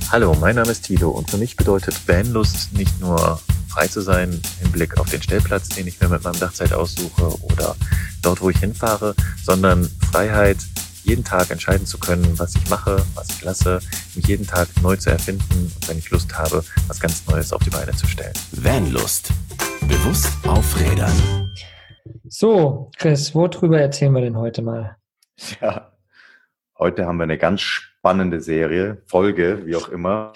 Hallo, mein Name ist Tilo und für mich bedeutet Vanlust nicht nur frei zu sein im Hinblick auf den Stellplatz, den ich mir mit meinem Dachzelt aussuche oder dort, wo ich hinfahre, sondern Freiheit, jeden Tag entscheiden zu können, was ich mache, was ich lasse, mich jeden Tag neu zu erfinden und wenn ich Lust habe, was ganz Neues auf die Beine zu stellen. Vanlust. Bewusst aufrädern. So, Chris, worüber erzählen wir denn heute mal? Ja, heute haben wir eine ganz spannende Folge, wie auch immer.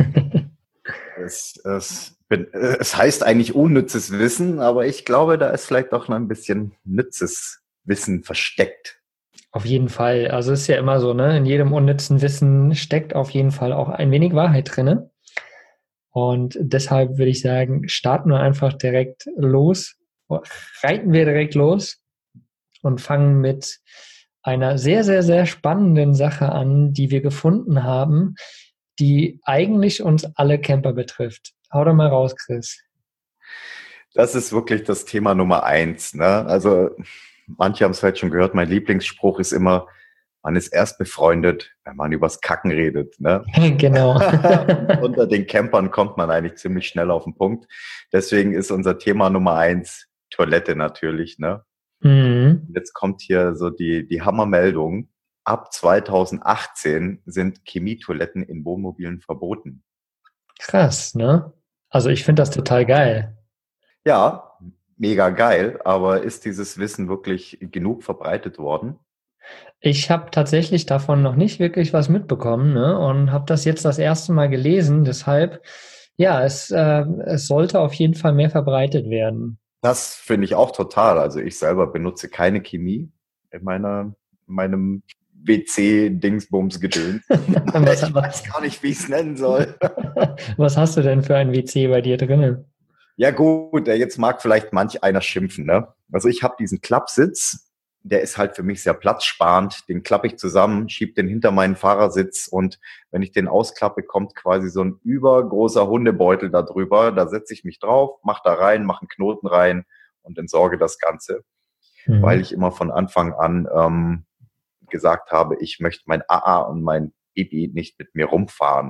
Es heißt eigentlich unnützes Wissen, aber ich glaube, da ist vielleicht auch noch ein bisschen nützes Wissen versteckt. Auf jeden Fall. Also es ist ja immer so, ne? In jedem unnützen Wissen steckt auf jeden Fall auch ein wenig Wahrheit drin. Und deshalb würde ich sagen, starten wir einfach direkt los, reiten wir direkt los und fangen mit einer sehr, sehr, sehr spannenden Sache an, die wir gefunden haben, die eigentlich uns alle Camper betrifft. Hau doch mal raus, Chris. Das ist wirklich das Thema Nummer 1. Ne? Also manche haben es vielleicht schon gehört, mein Lieblingsspruch ist immer, man ist erst befreundet, wenn man übers Kacken redet. Ne? Genau. Unter den Campern kommt man eigentlich ziemlich schnell auf den Punkt. Deswegen ist unser Thema Nummer 1 Toilette natürlich. Ne? Mhm. Jetzt kommt hier so die Hammermeldung. Ab 2018 sind Chemietoiletten in Wohnmobilen verboten. Krass, ne? Also ich finde das total geil. Ja, mega geil, aber ist dieses Wissen wirklich genug verbreitet worden? Ich habe tatsächlich davon noch nicht wirklich was mitbekommen, ne? Und habe das jetzt das erste Mal gelesen. Deshalb, ja, es sollte auf jeden Fall mehr verbreitet werden. Das finde ich auch total. Also ich selber benutze keine Chemie in meinem WC-Dingsbums-Gedöns. Ich weiß gar nicht, wie ich es nennen soll. Was hast du denn für ein WC bei dir drinnen? Ja gut, jetzt mag vielleicht manch einer schimpfen. Ne? Also ich habe diesen Klappsitz, der ist halt für mich sehr platzsparend. Den klappe ich zusammen, schiebe den hinter meinen Fahrersitz und wenn ich den ausklappe, kommt quasi so ein übergroßer Hundebeutel da drüber. Da setze ich mich drauf, mache da rein, mache einen Knoten rein und entsorge das Ganze. Weil ich immer von Anfang an gesagt habe, ich möchte mein AA und mein Bibi nicht mit mir rumfahren.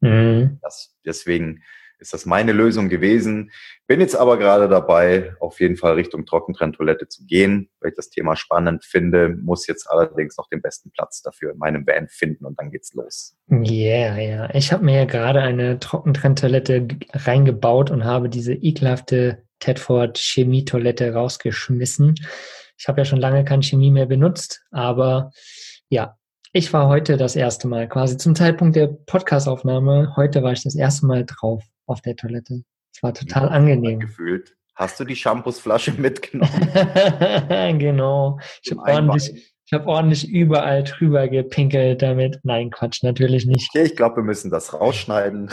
Deswegen ist das meine Lösung gewesen. Bin jetzt aber gerade dabei, auf jeden Fall Richtung Trockentrenntoilette zu gehen, weil ich das Thema spannend finde, muss jetzt allerdings noch den besten Platz dafür in meinem Van finden und dann geht's los. Ja. Ich habe mir ja gerade eine Trockentrenntoilette reingebaut und habe diese ekelhafte Tedford Chemietoilette rausgeschmissen. Ich habe ja schon lange keine Chemie mehr benutzt, aber ja, ich war heute das erste Mal, quasi zum Zeitpunkt der Podcastaufnahme, heute war ich das erste Mal drauf auf der Toilette. Es war total angenehm. Gefühlt. Hast du die Shampoosflasche mitgenommen? Genau. Ich habe ordentlich überall drüber gepinkelt damit. Nein, Quatsch, natürlich nicht. Okay, ich glaube, wir müssen das rausschneiden.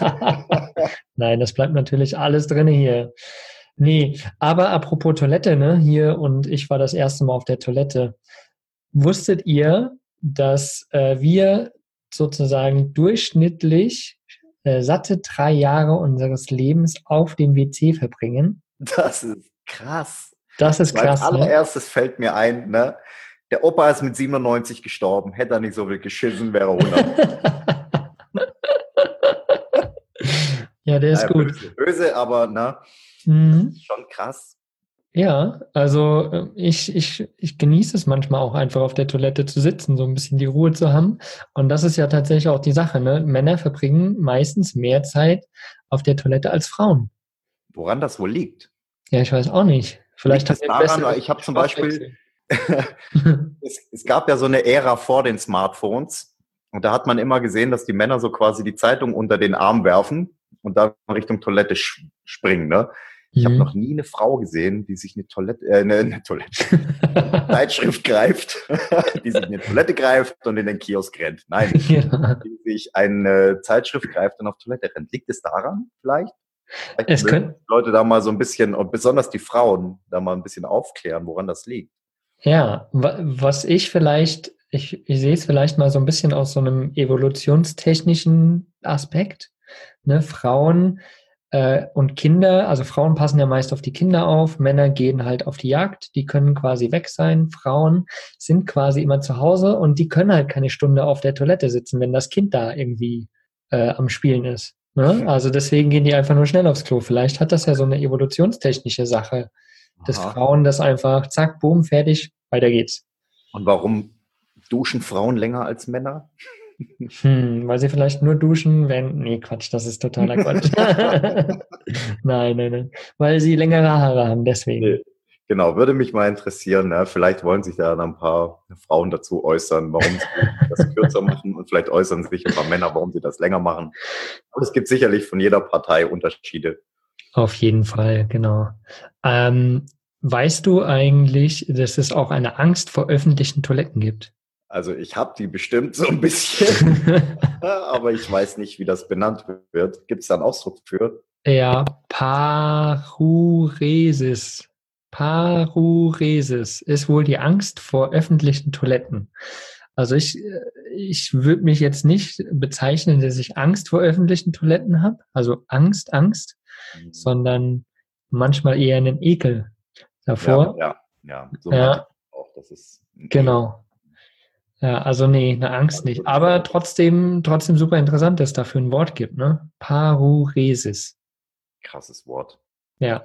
Nein, das bleibt natürlich alles drin hier. Nee, aber apropos Toilette, ne, hier und ich war das erste Mal auf der Toilette. Wusstet ihr, dass wir sozusagen durchschnittlich satte 3 Jahre unseres Lebens auf dem WC verbringen? Das ist krass. Das ist krass. Als allererstes fällt mir ein, ne? Der Opa ist mit 97 gestorben. Hätte er nicht so viel geschissen, wäre er 100. Ja, der ist gut. Böse, aber ne? Das ist schon krass. Ja, also ich genieße es manchmal auch einfach auf der Toilette zu sitzen, so ein bisschen die Ruhe zu haben. Und das ist ja tatsächlich auch die Sache, ne? Männer verbringen meistens mehr Zeit auf der Toilette als Frauen. Woran das wohl liegt? Ja, ich weiß auch nicht. Vielleicht liegt es daran, weil ich habe zum Beispiel, es gab ja so eine Ära vor den Smartphones und da hat man immer gesehen, dass die Männer so quasi die Zeitung unter den Arm werfen und dann Richtung Toilette springen, ne? Ich habe noch nie eine Frau gesehen, die sich eine Zeitschrift greift, die sich eine Toilette greift und in den Kiosk rennt. Nein, die sich eine Zeitschrift greift und auf Toilette rennt. Liegt es daran vielleicht? Es können Leute da mal so ein bisschen, und besonders die Frauen, da mal ein bisschen aufklären, woran das liegt. Ja, was ich vielleicht, ich sehe es vielleicht mal so ein bisschen aus so einem evolutionstechnischen Aspekt. Ne? Frauen und Kinder, also Frauen passen ja meist auf die Kinder auf, Männer gehen halt auf die Jagd, die können quasi weg sein, Frauen sind quasi immer zu Hause und die können halt keine Stunde auf der Toilette sitzen, wenn das Kind da irgendwie am Spielen ist. Ne? Also deswegen gehen die einfach nur schnell aufs Klo. Vielleicht hat das ja so eine evolutionstechnische Sache, dass Aha. Frauen das einfach, zack, boom, fertig, weiter geht's. Und warum duschen Frauen länger als Männer? Weil sie vielleicht nur duschen, wenn... Nee, Quatsch, das ist totaler Quatsch. Nein. Weil sie längere Haare haben, deswegen. Nee. Genau, würde mich mal interessieren. Ne? Vielleicht wollen sich da ein paar Frauen dazu äußern, warum sie das kürzer machen, und vielleicht äußern sich ein paar Männer, warum sie das länger machen. Aber es gibt sicherlich von jeder Partei Unterschiede. Auf jeden Fall, genau. Weißt du eigentlich, dass es auch eine Angst vor öffentlichen Toiletten gibt? Also ich habe die bestimmt so ein bisschen, aber ich weiß nicht, wie das benannt wird. Gibt es da einen Ausdruck für? Ja, Paruresis. Paruresis ist wohl die Angst vor öffentlichen Toiletten. Also ich würde mich jetzt nicht bezeichnen, dass ich Angst vor öffentlichen Toiletten habe, also Angst, sondern manchmal eher einen Ekel davor. Ja, so meinte ich auch, das ist genau. Ja, also nee, eine Angst nicht. Aber trotzdem super interessant, dass es dafür ein Wort gibt, ne? Paruresis. Krasses Wort. Ja.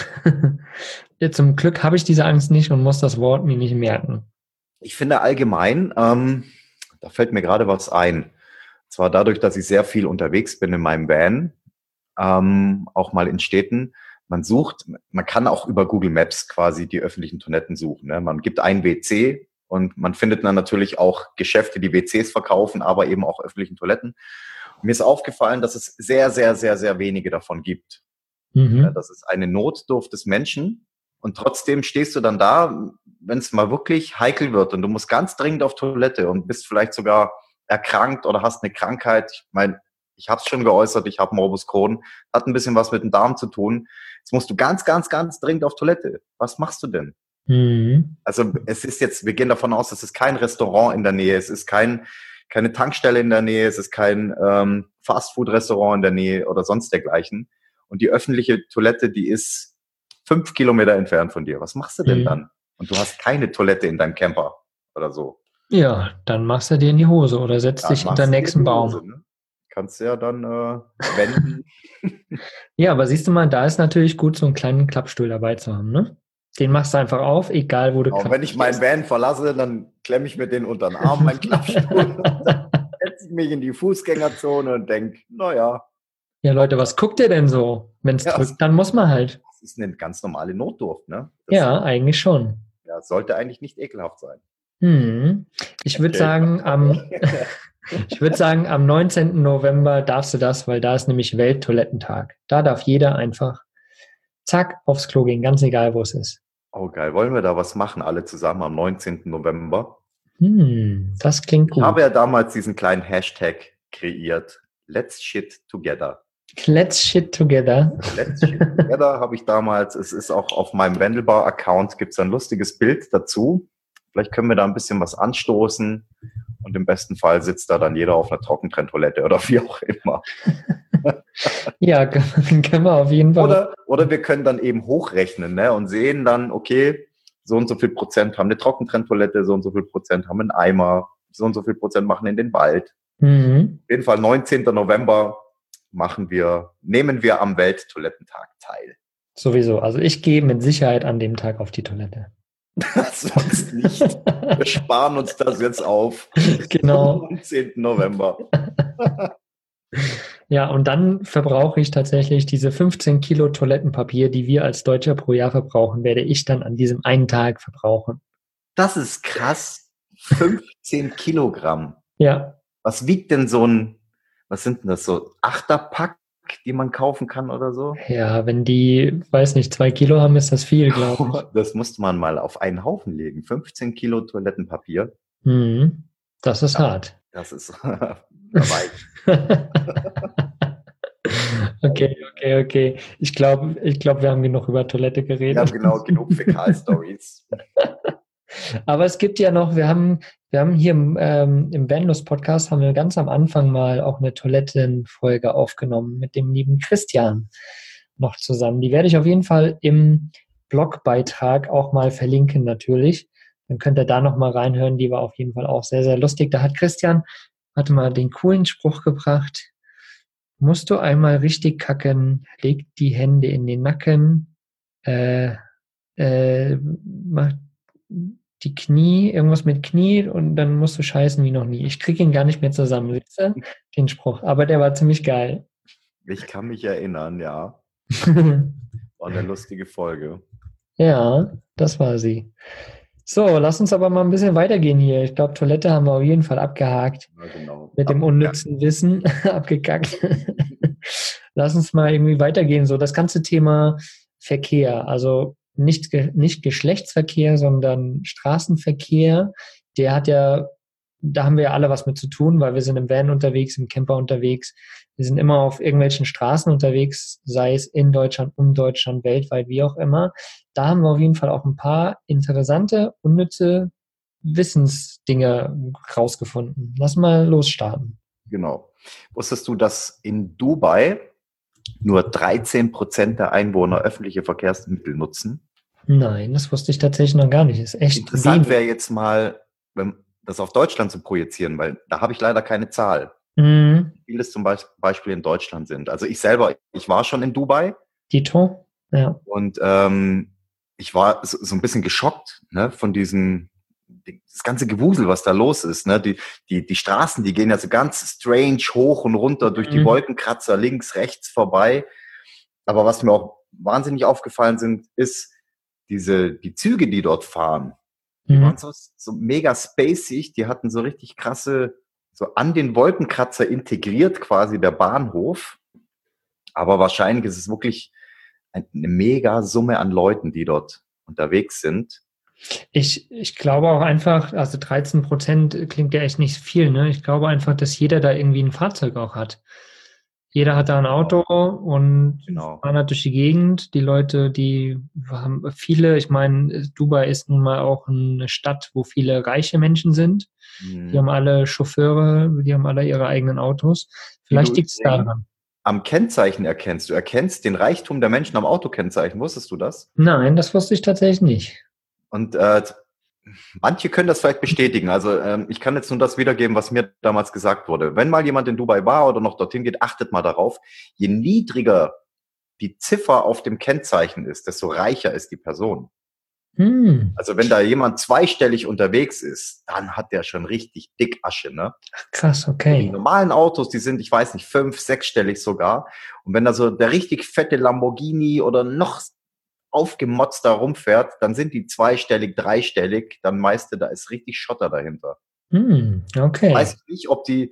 Zum Glück habe ich diese Angst nicht und muss das Wort mir nicht merken. Ich finde allgemein, da fällt mir gerade was ein. Zwar dadurch, dass ich sehr viel unterwegs bin in meinem Van, auch mal in Städten. Man kann auch über Google Maps quasi die öffentlichen Toiletten suchen. Ne? Man gibt ein WC und man findet dann natürlich auch Geschäfte, die WCs verkaufen, aber eben auch öffentlichen Toiletten. Und mir ist aufgefallen, dass es sehr, sehr, sehr, sehr wenige davon gibt. Ja, das ist eine Notdurft des Menschen. Und trotzdem stehst du dann da, wenn es mal wirklich heikel wird und du musst ganz dringend auf Toilette und bist vielleicht sogar erkrankt oder hast eine Krankheit. Ich meine, ich habe es schon geäußert, ich habe Morbus Crohn, hat ein bisschen was mit dem Darm zu tun. Jetzt musst du ganz, ganz, ganz dringend auf Toilette. Was machst du denn? Also es ist jetzt, wir gehen davon aus, es ist kein Restaurant in der Nähe, es ist keine Tankstelle in der Nähe, es ist kein Fastfood-Restaurant in der Nähe oder sonst dergleichen. Und die öffentliche Toilette, die ist 5 Kilometer entfernt von dir. Was machst du denn dann? Und du hast keine Toilette in deinem Camper oder so. Ja, dann machst du dir in die Hose oder setzt dich hinter den nächsten Baum. Hose, ne? Kannst ja dann wenden. Ja, aber siehst du mal, da ist natürlich gut, so einen kleinen Klappstuhl dabei zu haben, ne? Den machst du einfach auf, egal wo du Auch wenn ich meinen Van verlasse, dann klemme ich mir den unter den Arm, meinen Klappstuhl, dann setze ich mich in die Fußgängerzone und denke, naja. Ja, Leute, was guckt ihr denn so? Wenn es drückt, dann muss man halt. Das ist eine ganz normale Notdurft, ne? Ja, eigentlich schon. Ja, sollte eigentlich nicht ekelhaft sein. Ich würde sagen, am 19. November darfst du das, weil da ist nämlich Welttoilettentag. Da darf jeder einfach zack aufs Klo gehen, ganz egal, wo es ist. Oh, geil. Wollen wir da was machen, alle zusammen am 19. November? Das klingt gut. Ich habe ja damals diesen kleinen Hashtag kreiert. Let's shit together. Let's shit together. Let's shit together habe ich damals. Es ist auch auf meinem Wendelbar-Account, gibt es ein lustiges Bild dazu. Vielleicht können wir da ein bisschen was anstoßen. Und im besten Fall sitzt da dann jeder auf einer Trockentrenntoilette oder wie auch immer. Ja, können wir auf jeden Fall. Oder wir können dann eben hochrechnen, ne, und sehen dann, okay, so und so viel Prozent haben eine Trockentrenntoilette, so und so viel Prozent haben einen Eimer, so und so viel Prozent machen in den Wald. Auf jeden Fall 19. November nehmen wir am Welttoilettentag teil. Sowieso. Also ich gehe mit Sicherheit an dem Tag auf die Toilette. Sonst nicht. Wir sparen uns das jetzt auf. Genau. 19. November. Ja, und dann verbrauche ich tatsächlich diese 15 Kilo Toilettenpapier, die wir als Deutscher pro Jahr verbrauchen, werde ich dann an diesem einen Tag verbrauchen. Das ist krass. 15 Kilogramm. Ja. Was wiegt denn was sind denn das, so 8er-Pack, die man kaufen kann oder so? Ja, wenn die, weiß nicht, 2 Kilo haben, ist das viel, glaube ich. Das musste man mal auf einen Haufen legen. 15 Kilo Toilettenpapier. Das ist hart. Das ist dabei. Okay. Ich glaube, wir haben genug über Toilette geredet. Ja, genau, genug Fäkal-Stories. Aber es gibt ja noch, wir haben hier im Vanlust-Podcast haben wir ganz am Anfang mal auch eine Toilettenfolge aufgenommen mit dem lieben Christian noch zusammen. Die werde ich auf jeden Fall im Blogbeitrag auch mal verlinken natürlich. Dann könnt ihr da noch mal reinhören. Die war auf jeden Fall auch sehr, sehr lustig. Da hat Christian, den coolen Spruch gebracht. musst du einmal richtig kacken, leg die Hände in den Nacken, mach die Knie, irgendwas mit Knie und dann musst du scheißen wie noch nie. Ich krieg ihn gar nicht mehr zusammen, siehst du? Den Spruch. Aber der war ziemlich geil. Ich kann mich erinnern, ja. War eine lustige Folge. Ja, das war sie. So, lass uns aber mal ein bisschen weitergehen hier. Ich glaube, Toilette haben wir auf jeden Fall abgehakt. Ja, genau. Mit dem unnützen Wissen abgekackt. Lass uns mal irgendwie weitergehen. So, das ganze Thema Verkehr, also nicht Geschlechtsverkehr, sondern Straßenverkehr, der hat ja, da haben wir ja alle was mit zu tun, weil wir sind im Van unterwegs, im Camper unterwegs. Wir sind immer auf irgendwelchen Straßen unterwegs, sei es in Deutschland, um Deutschland, weltweit, wie auch immer. Da haben wir auf jeden Fall auch ein paar interessante, unnütze Wissensdinge rausgefunden. Lass mal losstarten. Genau. Wusstest du, dass in Dubai nur 13% der Einwohner öffentliche Verkehrsmittel nutzen? Nein, das wusste ich tatsächlich noch gar nicht. Ist echt Interessant wäre jetzt mal, wenn das auf Deutschland zu projizieren, weil da habe ich leider keine Zahl. Mhm. Wie viele es zum Beispiel in Deutschland sind. Also ich selber, ich war schon in Dubai. Dito? Ja. Und ich war so ein bisschen geschockt, ne, von das ganze Gewusel, was da los ist. Ne? Die Straßen, die gehen ja so ganz strange hoch und runter durch die Wolkenkratzer, links, rechts vorbei. Aber was mir auch wahnsinnig aufgefallen ist die Züge, die dort fahren. Die waren so mega spacig, die hatten so richtig krasse, so an den Wolkenkratzer integriert quasi der Bahnhof. Aber wahrscheinlich ist es wirklich eine mega Summe an Leuten, die dort unterwegs sind. Ich glaube auch einfach, also 13% klingt ja echt nicht viel, ne? Ich glaube einfach, dass jeder da irgendwie ein Fahrzeug auch hat. Jeder hat da ein Auto und fahren halt durch die Gegend. Die Leute, die haben viele, ich meine, Dubai ist nun mal auch eine Stadt, wo viele reiche Menschen sind. Die haben alle Chauffeure, die haben alle ihre eigenen Autos. Vielleicht liegt es daran. Am Kennzeichen erkennst. Du erkennst den Reichtum der Menschen am Autokennzeichen. Wusstest du das? Nein, das wusste ich tatsächlich nicht. Und manche können das vielleicht bestätigen. Also ich kann jetzt nur das wiedergeben, was mir damals gesagt wurde. Wenn mal jemand in Dubai war oder noch dorthin geht, achtet mal darauf. Je niedriger die Ziffer auf dem Kennzeichen ist, desto reicher ist die Person. Also wenn da jemand zweistellig unterwegs ist, dann hat der schon richtig dick Asche, ne? Krass, okay. Die normalen Autos, die sind, ich weiß nicht, 5-, 6-stellig sogar. Und wenn da so der richtig fette Lamborghini oder noch aufgemotzt da rumfährt, dann sind die 2-stellig, 3-stellig, dann meiste, da ist richtig Schotter dahinter. Okay. Weiß ich nicht, ob die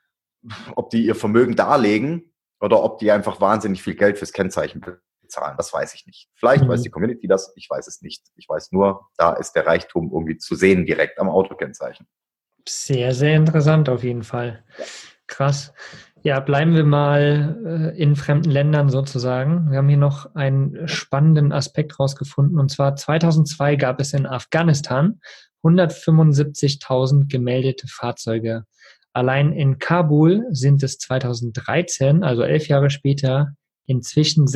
ihr Vermögen darlegen oder ob die einfach wahnsinnig viel Geld fürs Kennzeichen bezahlen. Das weiß ich nicht. Vielleicht weiß die Community das, ich weiß es nicht. Ich weiß nur, da ist der Reichtum irgendwie zu sehen, direkt am Autokennzeichen. Sehr, sehr interessant auf jeden Fall. Krass. Ja, bleiben wir mal in fremden Ländern sozusagen. Wir haben hier noch einen spannenden Aspekt rausgefunden. Und zwar 2002 gab es in Afghanistan 175.000 gemeldete Fahrzeuge. Allein in Kabul sind es 2013, also 11 Jahre später, inzwischen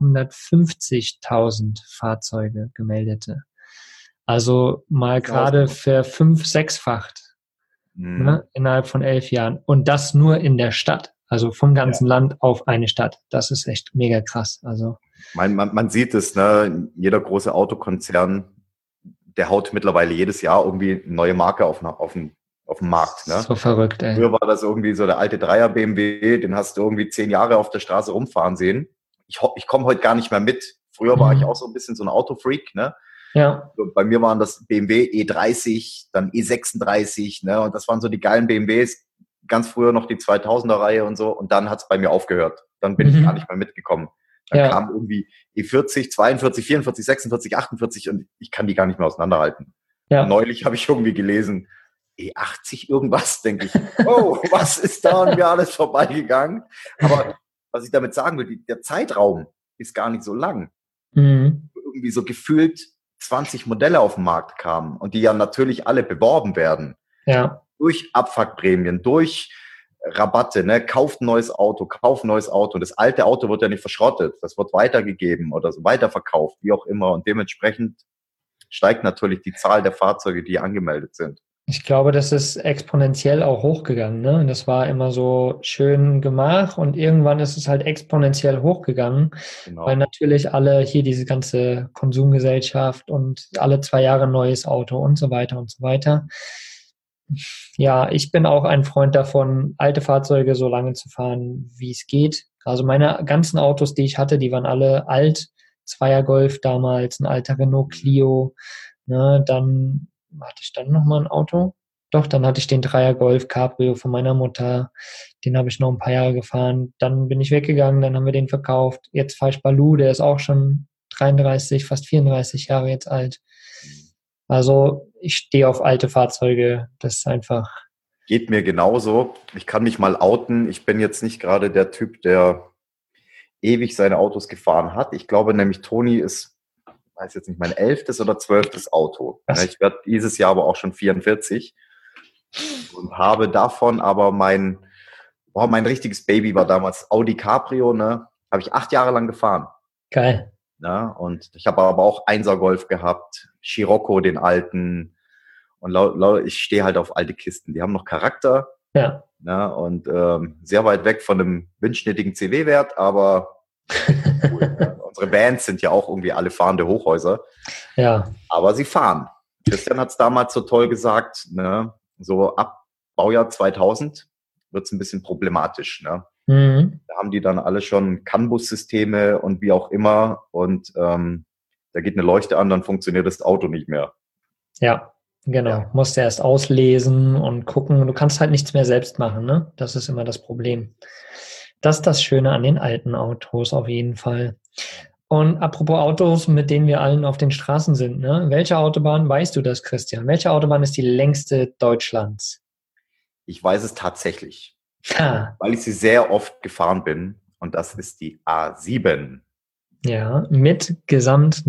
650.000 Fahrzeuge gemeldete. Also mal gerade ver-5-, 6-facht. Ne, innerhalb von 11 Jahren. Und das nur in der Stadt. Also vom ganzen Land auf eine Stadt. Das ist echt mega krass. Also man sieht es, ne? Jeder große Autokonzern, der haut mittlerweile jedes Jahr irgendwie eine neue Marke auf den Markt. Ne? So verrückt, ey. Früher war das irgendwie so der alte Dreier BMW, den hast du irgendwie 10 Jahre auf der Straße rumfahren sehen. Ich komme heute gar nicht mehr mit. Früher war ich auch so ein bisschen so ein Autofreak, ne? Ja. Bei mir waren das BMW E30, dann E36, ne? Und das waren so die geilen BMWs. Ganz früher noch die 2000er-Reihe und so. Und dann hat es bei mir aufgehört. Dann bin ich gar nicht mehr mitgekommen. Dann kam irgendwie E40, 42, 44, 46, 48 und ich kann die gar nicht mehr auseinanderhalten. Ja. Neulich habe ich irgendwie gelesen, E80 irgendwas, denke ich. Oh, was ist da an mir alles vorbeigegangen? Aber was ich damit sagen will, der Zeitraum ist gar nicht so lang. Irgendwie so gefühlt 20 Modelle auf den Markt kamen und die ja natürlich alle beworben werden. Ja. Durch Abfuckprämien, durch Rabatte, ne? Kauft ein neues Auto, kauf ein neues Auto. Und das alte Auto wird ja nicht verschrottet. Das wird weitergegeben oder so weiterverkauft, wie auch immer. Und dementsprechend steigt natürlich die Zahl der Fahrzeuge, die angemeldet sind. Ich glaube, das ist exponentiell auch hochgegangen, ne? Das war immer so schön Gemach und irgendwann ist es halt exponentiell hochgegangen, weil Genau. natürlich alle hier diese ganze Konsumgesellschaft und alle 2 Jahre ein neues Auto und so weiter und so weiter. Ja, ich bin auch ein Freund davon, alte Fahrzeuge so lange zu fahren, wie es geht. Also meine ganzen Autos, die ich hatte, die waren alle alt. Zweier Golf damals, ein alter Renault Clio. Ne, dann hatte ich dann nochmal ein Auto. Doch, dann hatte ich den Dreier Golf Cabrio von meiner Mutter. Den habe ich noch ein paar Jahre gefahren. Dann bin ich weggegangen, dann haben wir den verkauft. Jetzt fahre ich Baloo, der ist auch schon 33, fast 34 Jahre jetzt alt. Also ich stehe auf alte Fahrzeuge. Das ist einfach. Geht mir genauso. Ich kann mich mal outen. Ich bin jetzt nicht gerade der Typ, der ewig seine Autos gefahren hat. Ich glaube nämlich, Toni ist, weiß jetzt nicht, mein 11. oder 12. Auto. Was? Ich werde dieses Jahr aber auch schon 44 und habe davon aber mein richtiges Baby war damals Audi Cabrio, ne? Habe ich 8 Jahre lang gefahren. Geil. Ja, und ich habe aber auch 1er Golf gehabt, Scirocco, den alten. Und ich stehe halt auf alte Kisten. Die haben noch Charakter. Ja. Ja, und sehr weit weg von einem windschnittigen CW-Wert, aber cool, ja. Unsere Bands sind ja auch irgendwie alle fahrende Hochhäuser. Ja. Aber sie fahren. Christian hat es damals so toll gesagt, ne? So ab Baujahr 2000 wird es ein bisschen problematisch. Ne? Mhm. Da haben die dann alle schon CAN-Bus-Systeme und wie auch immer. Und da geht eine Leuchte an, dann funktioniert das Auto nicht mehr. Ja, genau. Ja. Musst du erst auslesen und gucken. Du kannst halt nichts mehr selbst machen, ne? Das ist immer das Problem. Das ist das Schöne an den alten Autos auf jeden Fall. Und apropos Autos, mit denen wir allen auf den Straßen sind, ne? Welche Autobahn, weißt du das, Christian? Welche Autobahn ist die längste Deutschlands? Ich weiß es tatsächlich, Ha, weil ich sie sehr oft gefahren bin. Und das ist die A7. ja, mit gesamt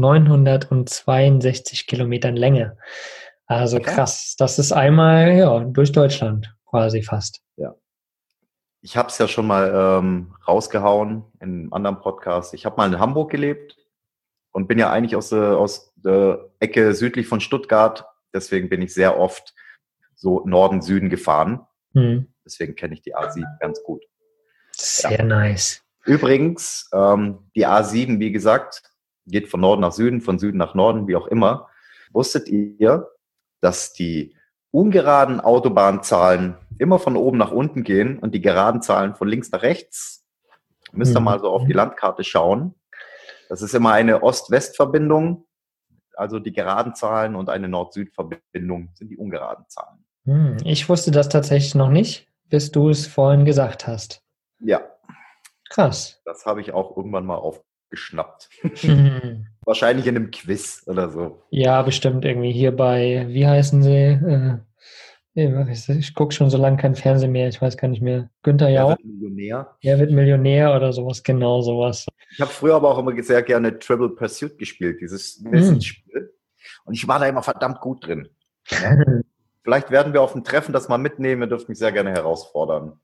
962 Kilometern Länge. Also krass. Das ist einmal, ja, durch Deutschland quasi fast. Ja. Ich habe es ja schon mal rausgehauen in einem anderen Podcast. Ich habe mal in Hamburg gelebt und bin ja eigentlich aus der Ecke südlich von Stuttgart. Deswegen bin ich sehr oft so Norden, Süden gefahren. Hm. Deswegen kenne ich die A7 ganz gut. Sehr nice. Übrigens, die A7, wie gesagt, geht von Norden nach Süden, von Süden nach Norden, wie auch immer. Wusstet ihr, dass die ungeraden Autobahnzahlen immer von oben nach unten gehen und die geraden Zahlen von links nach rechts? Müsst ihr mal so auf die Landkarte schauen. Das ist immer eine Ost-West-Verbindung. Also die geraden Zahlen und eine Nord-Süd-Verbindung sind die ungeraden Zahlen. Ich wusste das tatsächlich noch nicht, bis du es vorhin gesagt hast. Ja. Krass. Das habe ich auch irgendwann mal aufgeschnappt. Mhm. Wahrscheinlich in einem Quiz oder so. Ja, bestimmt irgendwie hier bei, wie heißen sie? Ich gucke schon so lange kein Fernsehen mehr, ich weiß gar nicht mehr. Günther Wer Jauch? wird Millionär? Er wird Millionär oder sowas, genau sowas. Ich habe früher aber auch immer sehr gerne Trivial Pursuit gespielt, dieses Wissensspiel. Und ich war da immer verdammt gut drin. Ja? Vielleicht werden wir auf ein Treffen das mal mitnehmen. Ihr dürft mich sehr gerne herausfordern.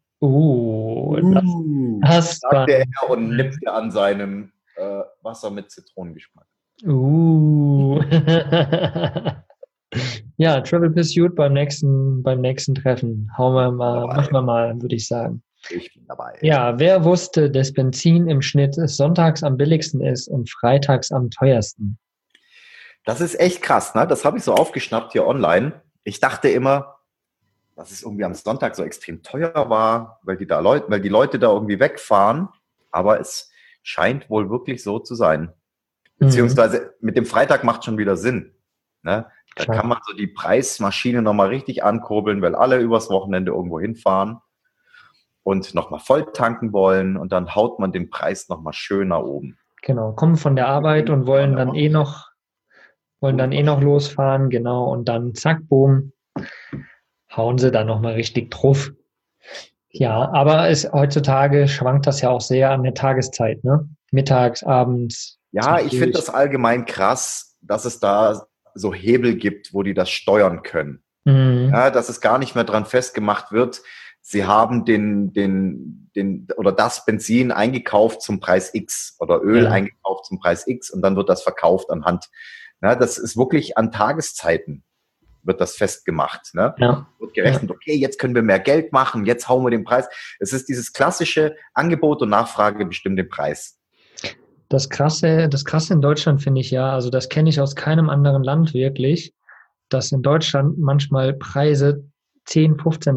Das sagt der Herr und nippt er an seinem Wasser mit Zitronengeschmack. Ja, Trivial Pursuit beim nächsten Treffen. Machen wir mal, würde ich sagen. Ich bin dabei. Ja, wer wusste, dass Benzin im Schnitt sonntags am billigsten ist und freitags am teuersten? Das ist echt krass, ne? Das habe ich so aufgeschnappt hier online. Ich dachte immer, dass es irgendwie am Sonntag so extrem teuer war, weil die Leute da irgendwie wegfahren. Aber es scheint wohl wirklich so zu sein. Beziehungsweise mit dem Freitag macht schon wieder Sinn. Ne? Da kann man so die Preismaschine nochmal richtig ankurbeln, weil alle übers Wochenende irgendwo hinfahren und nochmal voll tanken wollen und dann haut man den Preis nochmal schön nach oben. Genau, kommen von der Arbeit und wollen dann eh noch losfahren, genau, und dann zack, boom, hauen sie dann nochmal richtig drauf. Ja, aber heutzutage schwankt das ja auch sehr an der Tageszeit, ne? Mittags, abends. Ja, ich finde das allgemein krass, dass es da so Hebel gibt, wo die das steuern können. Ja, dass es gar nicht mehr dran festgemacht wird, sie haben oder das Benzin eingekauft zum Preis X oder Öl eingekauft zum Preis X und dann wird das verkauft anhand. Ja, das ist wirklich an Tageszeiten. wird das festgemacht. Ne? Ja. Wird gerechnet, okay, jetzt können wir mehr Geld machen, jetzt hauen wir den Preis. Es ist dieses klassische Angebot und Nachfrage bestimmt den Preis. Das Krasse in Deutschland finde ich ja, also das kenne ich aus keinem anderen Land wirklich, dass in Deutschland manchmal Preise 10, 15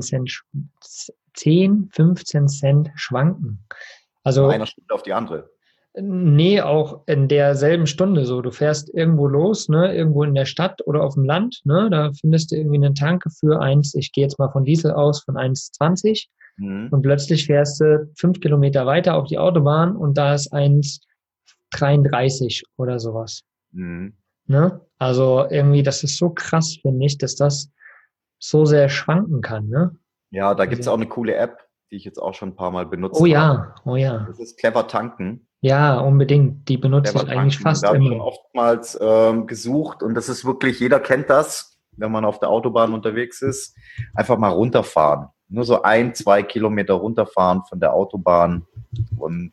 Cent schwanken. Also Von einer Stunde auf die andere. nee, auch in derselben Stunde so. Du fährst irgendwo los, ne, irgendwo in der Stadt oder auf dem Land, ne, da findest du irgendwie einen Tanke für ich gehe jetzt mal von Diesel aus, von 1,20 und plötzlich fährst du 5 Kilometer weiter auf die Autobahn und da ist 1,33 oder sowas. Ne? Also irgendwie, das ist so krass, finde ich, dass das so sehr schwanken kann, ne? Ja, da gibt es auch eine coole App, die ich jetzt auch schon ein paar Mal benutzt Oh habe. ja, oh ja. Das ist Clever Tanken. Ja, unbedingt. Die benutze ich eigentlich fast da habe ich immer. oftmals gesucht und das ist wirklich, jeder kennt das, wenn man auf der Autobahn unterwegs ist, einfach mal runterfahren. Nur so 1-2 Kilometer runterfahren von der Autobahn und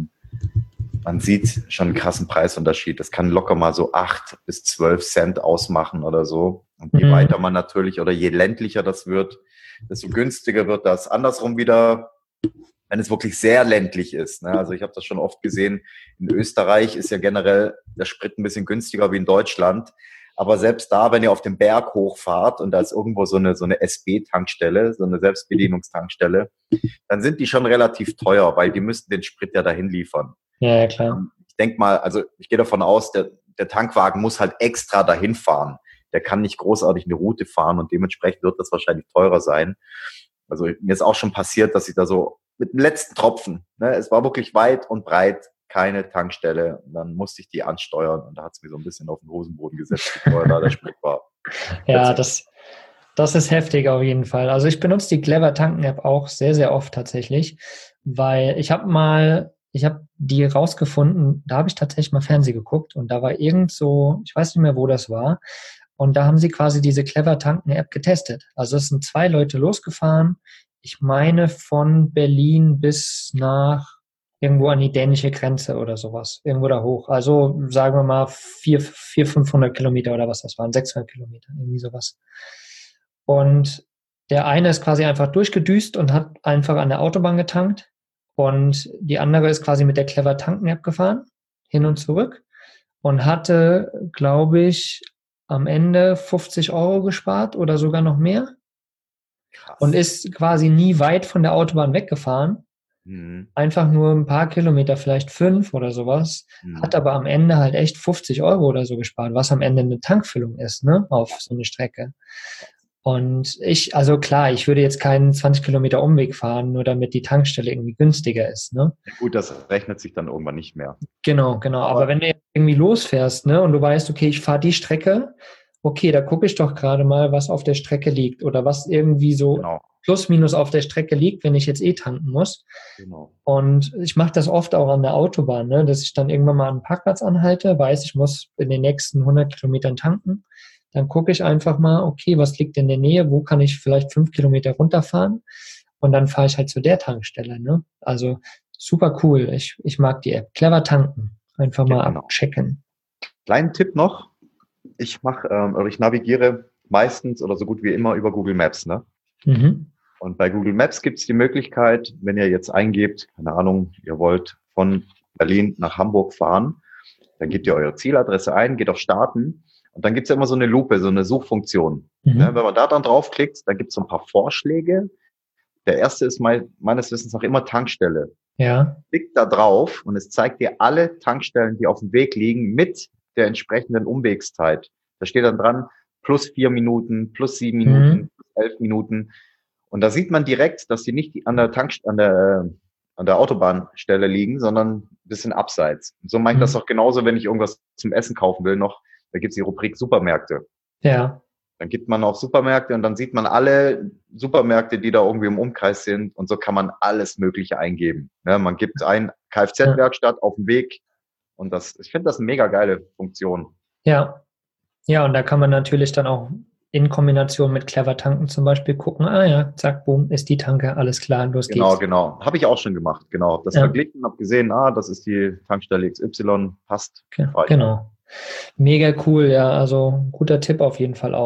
man sieht schon einen krassen Preisunterschied. Das kann locker mal so 8 bis 12 Cent ausmachen oder so. Und je weiter man natürlich oder je ländlicher das wird, desto günstiger wird das. Andersrum wieder, wenn es wirklich sehr ländlich ist. Ne? Also ich habe das schon oft gesehen, in Österreich ist ja generell der Sprit ein bisschen günstiger wie in Deutschland. Aber selbst da, wenn ihr auf den Berg hochfahrt und da ist irgendwo so eine SB-Tankstelle, so eine Selbstbedienungstankstelle, dann sind die schon relativ teuer, weil die müssten den Sprit ja dahin liefern. Ja, klar. Ich denke mal, also ich gehe davon aus, der Tankwagen muss halt extra dahin fahren. Der kann nicht großartig eine Route fahren und dementsprechend wird das wahrscheinlich teurer sein. Also mir ist auch schon passiert, dass ich da so mit dem letzten Tropfen, ne, es war wirklich weit und breit keine Tankstelle. Und dann musste ich die ansteuern und da hat es mir so ein bisschen auf den Hosenboden gesetzt, wie teuer da der Sprit war. Ja, das ist heftig auf jeden Fall. Also ich benutze die Clever Tanken App auch sehr, sehr oft tatsächlich, weil ich habe die rausgefunden, da habe ich tatsächlich mal Fernsehen geguckt und da war irgend so, ich weiß nicht mehr, wo das war, und da haben sie quasi diese Clever Tanken App getestet. Also es sind 2 Leute losgefahren, ich meine von Berlin bis nach irgendwo an die dänische Grenze oder sowas, irgendwo da hoch. Also sagen wir mal 500 Kilometer oder was das waren, 600 Kilometer, irgendwie sowas. Und der eine ist quasi einfach durchgedüst und hat einfach an der Autobahn getankt und die andere ist quasi mit der Clever Tanken App gefahren, hin und zurück und hatte, glaube ich, am Ende 50 € gespart oder sogar noch mehr. Krass. Und ist quasi nie weit von der Autobahn weggefahren. Einfach nur ein paar Kilometer, vielleicht 5 oder sowas, hat aber am Ende halt echt 50 € oder so gespart, was am Ende eine Tankfüllung ist, ne, auf so eine Strecke. Und also klar, ich würde jetzt keinen 20 Kilometer Umweg fahren, nur damit die Tankstelle irgendwie günstiger ist, ne? Gut, das rechnet sich dann irgendwann nicht mehr. Genau. Aber wenn du jetzt irgendwie losfährst, ne, und du weißt, okay, ich fahre die Strecke, okay, da gucke ich doch gerade mal, was auf der Strecke liegt oder was irgendwie so plus minus auf der Strecke liegt, wenn ich jetzt tanken muss. Genau. Und ich mache das oft auch an der Autobahn, ne, dass ich dann irgendwann mal an einen Parkplatz anhalte, weiß, ich muss in den nächsten 100 Kilometern tanken. Dann gucke ich einfach mal, okay, was liegt in der Nähe, wo kann ich vielleicht 5 Kilometer runterfahren und dann fahre ich halt zu der Tankstelle. Ne? Also super cool, ich mag die App. Clever tanken, einfach mal abchecken. Kleinen Tipp noch, ich navigiere meistens oder so gut wie immer über Google Maps. Ne? Und bei Google Maps gibt es die Möglichkeit, wenn ihr jetzt eingebt, keine Ahnung, ihr wollt von Berlin nach Hamburg fahren, dann gebt ihr eure Zieladresse ein, geht auf Starten. Und dann gibt's ja immer so eine Lupe, so eine Suchfunktion. Ja, wenn man da dann draufklickt, dann gibt's so ein paar Vorschläge. Der erste ist meines Wissens nach immer Tankstelle. Ja. Klickt da drauf und es zeigt dir alle Tankstellen, die auf dem Weg liegen, mit der entsprechenden Umwegszeit. Da steht dann dran, plus 4 Minuten, plus 7 Minuten, plus 11 Minuten. Und da sieht man direkt, dass die nicht an der Autobahnstelle liegen, sondern ein bisschen abseits. Und so mache ich das auch genauso, wenn ich irgendwas zum Essen kaufen will noch. Da gibt's die Rubrik Supermärkte. Ja. Dann gibt man auf Supermärkte und dann sieht man alle Supermärkte, die da irgendwie im Umkreis sind. Und so kann man alles Mögliche eingeben. Ja, man gibt ein Kfz-Werkstatt auf dem Weg. Und ich finde das eine mega geile Funktion. Ja. Ja, und da kann man natürlich dann auch in Kombination mit Clever Tanken zum Beispiel gucken, zack, boom, ist die Tanke, alles klar, los geht's. Genau. Habe ich auch schon gemacht, genau. Hab das verglichen, habe gesehen, das ist die Tankstelle XY, passt. Genau. Mega cool, ja, also guter Tipp auf jeden Fall auch.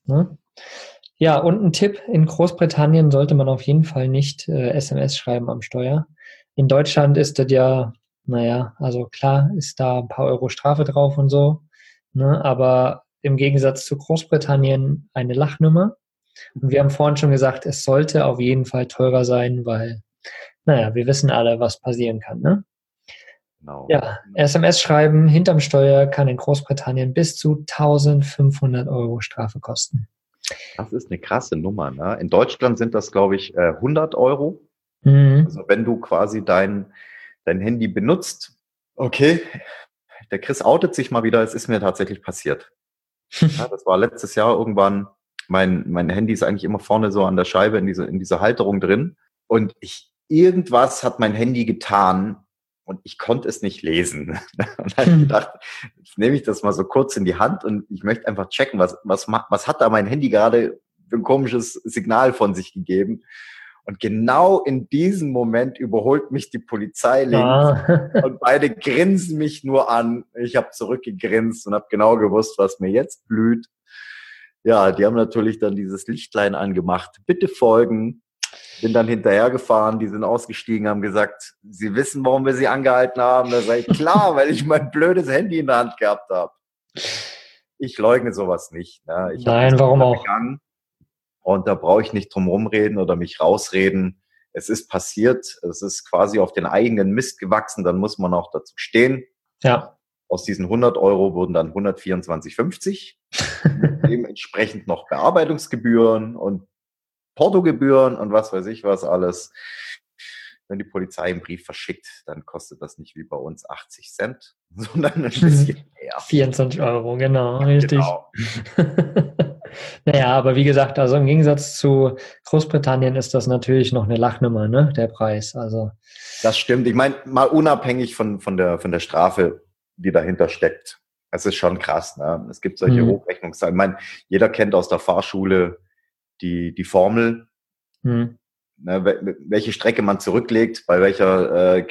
Ne? Ja, und ein Tipp, in Großbritannien sollte man auf jeden Fall nicht SMS schreiben am Steuer. In Deutschland ist das ja, naja, also klar ist da ein paar Euro Strafe drauf und so, ne? Aber im Gegensatz zu Großbritannien eine Lachnummer. Und wir haben vorhin schon gesagt, es sollte auf jeden Fall teurer sein, weil, naja, wir wissen alle, was passieren kann, ne? Genau. Ja, SMS schreiben hinterm Steuer kann in Großbritannien bis zu 1.500 Euro Strafe kosten. Das ist eine krasse Nummer. Ne? In Deutschland sind das, glaube ich, 100 Euro. Mhm. Also wenn du quasi dein Handy benutzt, okay, der Chris outet sich mal wieder, es ist mir tatsächlich passiert. Ja, das war letztes Jahr irgendwann, mein Handy ist eigentlich immer vorne so an der Scheibe in dieser Halterung drin und irgendwas hat mein Handy getan und ich konnte es nicht lesen. Und dann habe ich gedacht, jetzt nehme ich das mal so kurz in die Hand und ich möchte einfach checken, was hat da mein Handy gerade für ein komisches Signal von sich gegeben. Und genau in diesem Moment überholt mich die Polizei links und beide grinsen mich nur an. Ich habe zurückgegrinst und habe genau gewusst, was mir jetzt blüht. Ja, die haben natürlich dann dieses Lichtlein angemacht. Bitte folgen. Bin dann hinterhergefahren, die sind ausgestiegen, haben gesagt, sie wissen, warum wir sie angehalten haben. Da sage ich, klar, weil ich mein blödes Handy in der Hand gehabt habe. Ich leugne sowas nicht. Ne? Ich Nein, warum auch? Begangen. Und da brauche ich nicht drum rumreden oder mich rausreden. Es ist passiert. Es ist quasi auf den eigenen Mist gewachsen. Dann muss man auch dazu stehen. Ja. Aus diesen 100 Euro wurden dann 124,50. Dementsprechend noch Bearbeitungsgebühren und Portogebühren und was weiß ich was alles. Wenn die Polizei einen Brief verschickt, dann kostet das nicht wie bei uns 80 Cent, sondern ein bisschen mehr. 24 Euro, genau, richtig. Genau. Naja, aber wie gesagt, also im Gegensatz zu Großbritannien ist das natürlich noch eine Lachnummer, ne, der Preis. Also das stimmt. Ich meine, mal unabhängig von der Strafe, die dahinter steckt. Es ist schon krass. Ne? Es gibt solche Hochrechnungszahlen. Ich meine, jeder kennt aus der Fahrschule die Formel, ne, welche Strecke man zurücklegt, bei welcher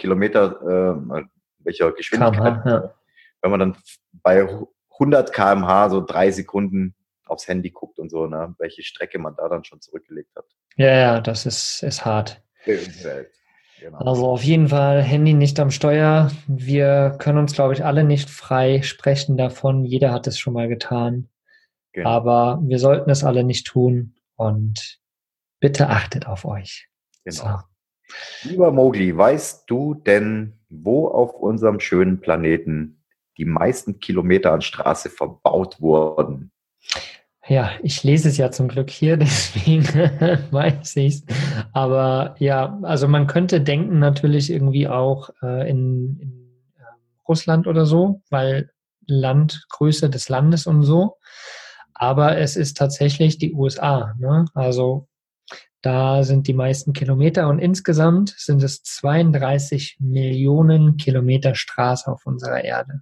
welcher Geschwindigkeit. Ja. Wenn man dann bei 100 km/h so 3 Sekunden aufs Handy guckt und so, ne, welche Strecke man da dann schon zurückgelegt hat. Ja, das ist hart. Genau. Also auf jeden Fall Handy nicht am Steuer. Wir können uns, glaube ich, alle nicht frei sprechen davon. Jeder hat es schon mal getan. Genau. Aber wir sollten es alle nicht tun. Und bitte achtet auf euch. Genau. So. Lieber Mowgli, weißt du denn, wo auf unserem schönen Planeten die meisten Kilometer an Straße verbaut wurden? Ja, ich lese es ja zum Glück hier, deswegen weiß ich es. Aber ja, also man könnte denken natürlich irgendwie auch in Russland oder so, weil Größe des Landes und so. Aber es ist tatsächlich die USA, ne? Also da sind die meisten Kilometer und insgesamt sind es 32 Millionen Kilometer Straße auf unserer Erde.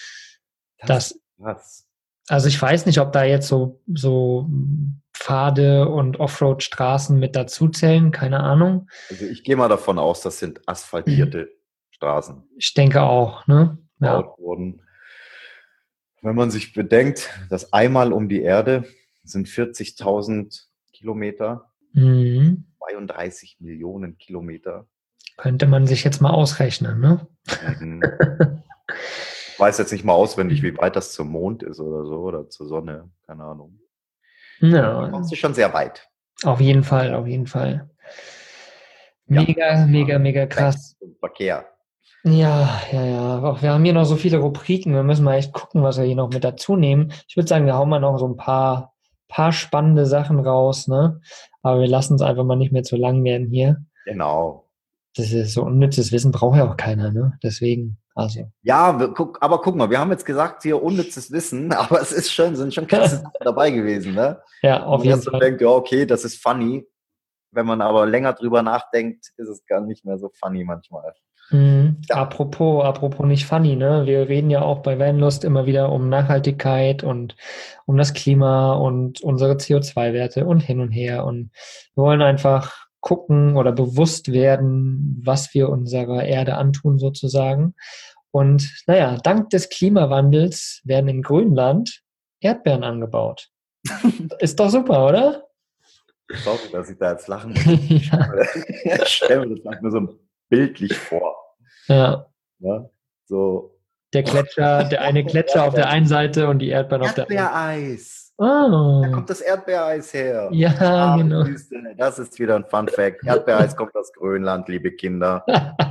Also ich weiß nicht, ob da jetzt so Pfade und Offroad-Straßen mit dazu zählen, keine Ahnung. Also ich gehe mal davon aus, das sind asphaltierte Straßen. Ich denke auch, ne? Gebaut wurden. Wenn man sich bedenkt, dass einmal um die Erde sind 40.000 Kilometer, 32 Millionen Kilometer. Könnte man sich jetzt mal ausrechnen, ne? Ich weiß jetzt nicht mal auswendig, wie weit das zum Mond ist oder so, oder zur Sonne, keine Ahnung. Ja. Da kommst du schon sehr weit. Auf jeden Fall, auf jeden Fall. Mega krass. Verkehr. Ja. Auch wir haben hier noch so viele Rubriken. Wir müssen mal echt gucken, was wir hier noch mit dazu nehmen. Ich würde sagen, wir hauen mal noch so ein paar spannende Sachen raus, ne? Aber wir lassen es einfach mal nicht mehr zu lang werden hier. Genau. Das ist so unnützes Wissen, braucht ja auch keiner, ne? Deswegen, also. Ja, aber guck mal, wir haben jetzt gesagt, hier unnützes Wissen, aber es ist sind schon krasse Sachen dabei gewesen, ne? Ja, auf jeden Fall. Man denkt, ja, okay, das ist funny. Wenn man aber länger drüber nachdenkt, ist es gar nicht mehr so funny manchmal. Ja. Apropos nicht funny, ne? Wir reden ja auch bei Vanlust immer wieder um Nachhaltigkeit und um das Klima und unsere CO2-Werte und hin und her. Und wir wollen einfach gucken oder bewusst werden, was wir unserer Erde antun sozusagen. Und naja, dank des Klimawandels werden in Grönland Erdbeeren angebaut. Ist doch super, oder? Sorry, dass ich da jetzt lachen Ja. muss. Ich stelle mir das manchmal so bildlich vor. Ja. Ne? So Der Gletscher, der eine Gletscher auf der einen Seite und die Erdbeeren auf der anderen. Erdbeereis. Oh, Da kommt das Erdbeereis her. ja, genau. Wüste. Das ist wieder ein Fun Fact. Erdbeereis kommt aus Grönland, liebe Kinder.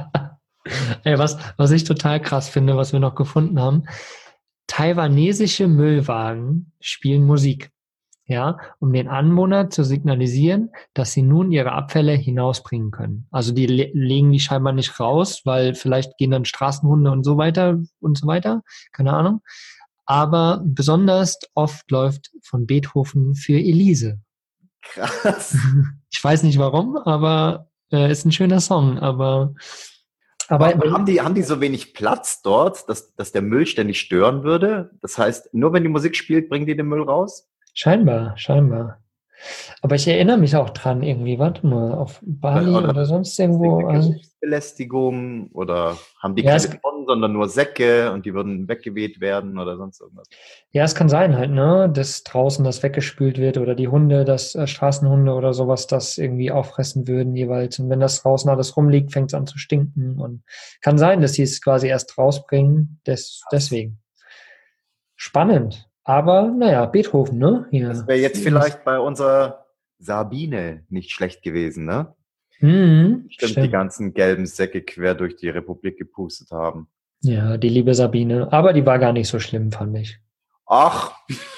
Ey, was ich total krass finde, was wir noch gefunden haben, taiwanesische Müllwagen spielen Musik, ja, um den Anwohnern zu signalisieren, dass sie nun ihre Abfälle hinausbringen können. Also die legen die scheinbar nicht raus, weil vielleicht gehen dann Straßenhunde und so weiter, keine Ahnung. Aber besonders oft läuft von Beethoven für Elise. Krass. Ich weiß nicht warum, aber ist ein schöner Song, aber haben die so wenig Platz dort, dass der Müll ständig stören würde? Das heißt, nur wenn die Musik spielt, bringen die den Müll raus? scheinbar. Aber ich erinnere mich auch dran irgendwie, warte mal, auf Bali oder sonst irgendwo. Belästigung oder haben die Ja, keine Tonnen, sondern nur Säcke und die würden weggeweht werden oder sonst irgendwas? Ja, es kann sein halt, ne, dass draußen das weggespült wird oder die Hunde, dass Straßenhunde oder sowas das irgendwie auffressen würden jeweils. Und wenn das draußen alles rumliegt, fängt es an zu stinken. Und kann sein, dass sie es quasi erst rausbringen. Deswegen. Spannend. Aber naja, Beethoven, ne? Hier. Das wäre jetzt vielleicht bei unserer Sabine nicht schlecht gewesen, ne? Stimmt. Die ganzen gelben Säcke quer durch die Republik gepustet haben. Ja, die liebe Sabine. Aber die war gar nicht so schlimm, fand ich. Ach,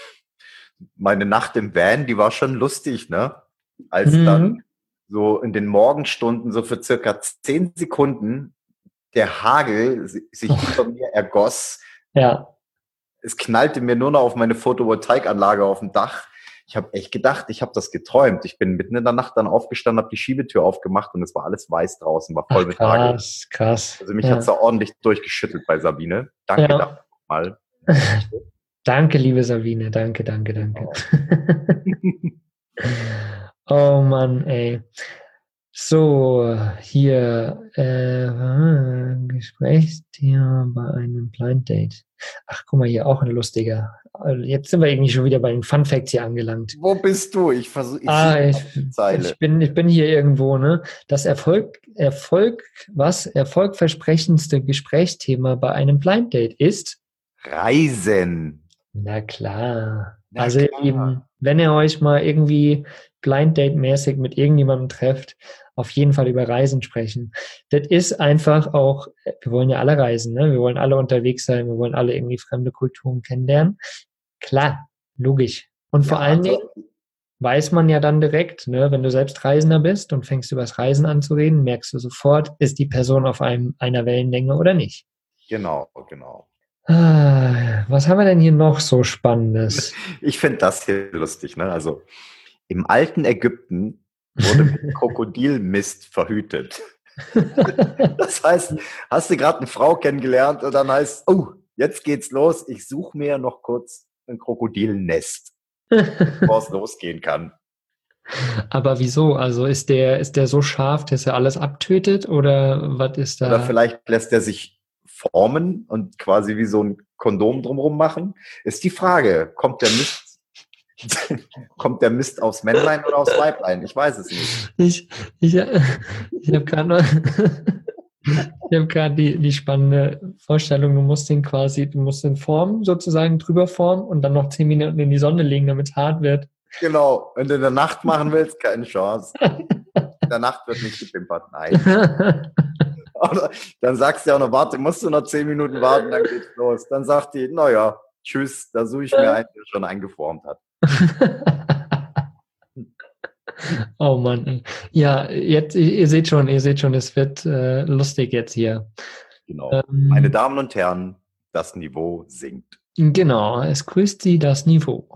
meine Nacht im Van, die war schon lustig, ne? Als dann so in den Morgenstunden so für circa 10 Sekunden der Hagel sich von mir ergoss. Ja. Es knallte mir nur noch auf meine Photovoltaikanlage auf dem Dach. Ich habe echt gedacht, ich habe das geträumt. Ich bin mitten in der Nacht dann aufgestanden, habe die Schiebetür aufgemacht und es war alles weiß draußen, war voll mit Hagel. Krass. Also mich hat's da ordentlich durchgeschüttelt bei Sabine. Danke dafür mal. Danke, liebe Sabine. Danke. Oh Mann, ey. So, hier, Gesprächsthema bei einem Blind Date. Ach, guck mal, hier auch ein lustiger. Jetzt sind wir irgendwie schon wieder bei den Fun Facts hier angelangt. Wo bist du? Ich bin hier irgendwo, ne? Das erfolgversprechendste Gesprächsthema bei einem Blind Date ist Reisen. Na klar. Eben, wenn ihr euch mal irgendwie Blind Date-mäßig mit irgendjemandem trefft, auf jeden Fall über Reisen sprechen. Das ist einfach auch, wir wollen ja alle reisen, ne? Wir wollen alle unterwegs sein, wir wollen alle irgendwie fremde Kulturen kennenlernen. Klar, logisch. Und vor allen Dingen weiß man ja dann direkt, ne, wenn du selbst Reisender bist und fängst über das Reisen an zu reden, merkst du sofort, ist die Person auf einer Wellenlänge oder nicht. Genau. Was haben wir denn hier noch so Spannendes? Ich finde das hier lustig, ne? Also im alten Ägypten wurde mit Krokodilmist verhütet. Das heißt, hast du gerade eine Frau kennengelernt und dann heißt, oh, jetzt geht's los, ich suche mir noch kurz ein Krokodilnest, bevor es losgehen kann. Aber wieso? Also ist der so scharf, dass er alles abtötet oder was ist da? Oder vielleicht lässt er sich formen und quasi wie so ein Kondom drumherum machen. Ist die Frage, kommt der Mist aufs Männlein oder aufs Weiblein? Ich weiß es nicht. Ich habe gerade die spannende Vorstellung, du musst den formen, sozusagen drüber formen und dann noch 10 Minuten in die Sonne legen, damit es hart wird. Genau, wenn du in der Nacht machen willst, keine Chance. In der Nacht wird nicht gepimpert, nein. Oder dann sagst du ja auch noch, warte, musst du noch 10 Minuten warten, dann geht's los. Dann sagt die, naja, tschüss, da suche ich mir einen, der schon eingeformt hat. Oh Mann. Ja, jetzt, ihr seht schon, es wird lustig jetzt hier. Genau. Meine Damen und Herren, das Niveau sinkt. Genau, es grüßt Sie das Niveau.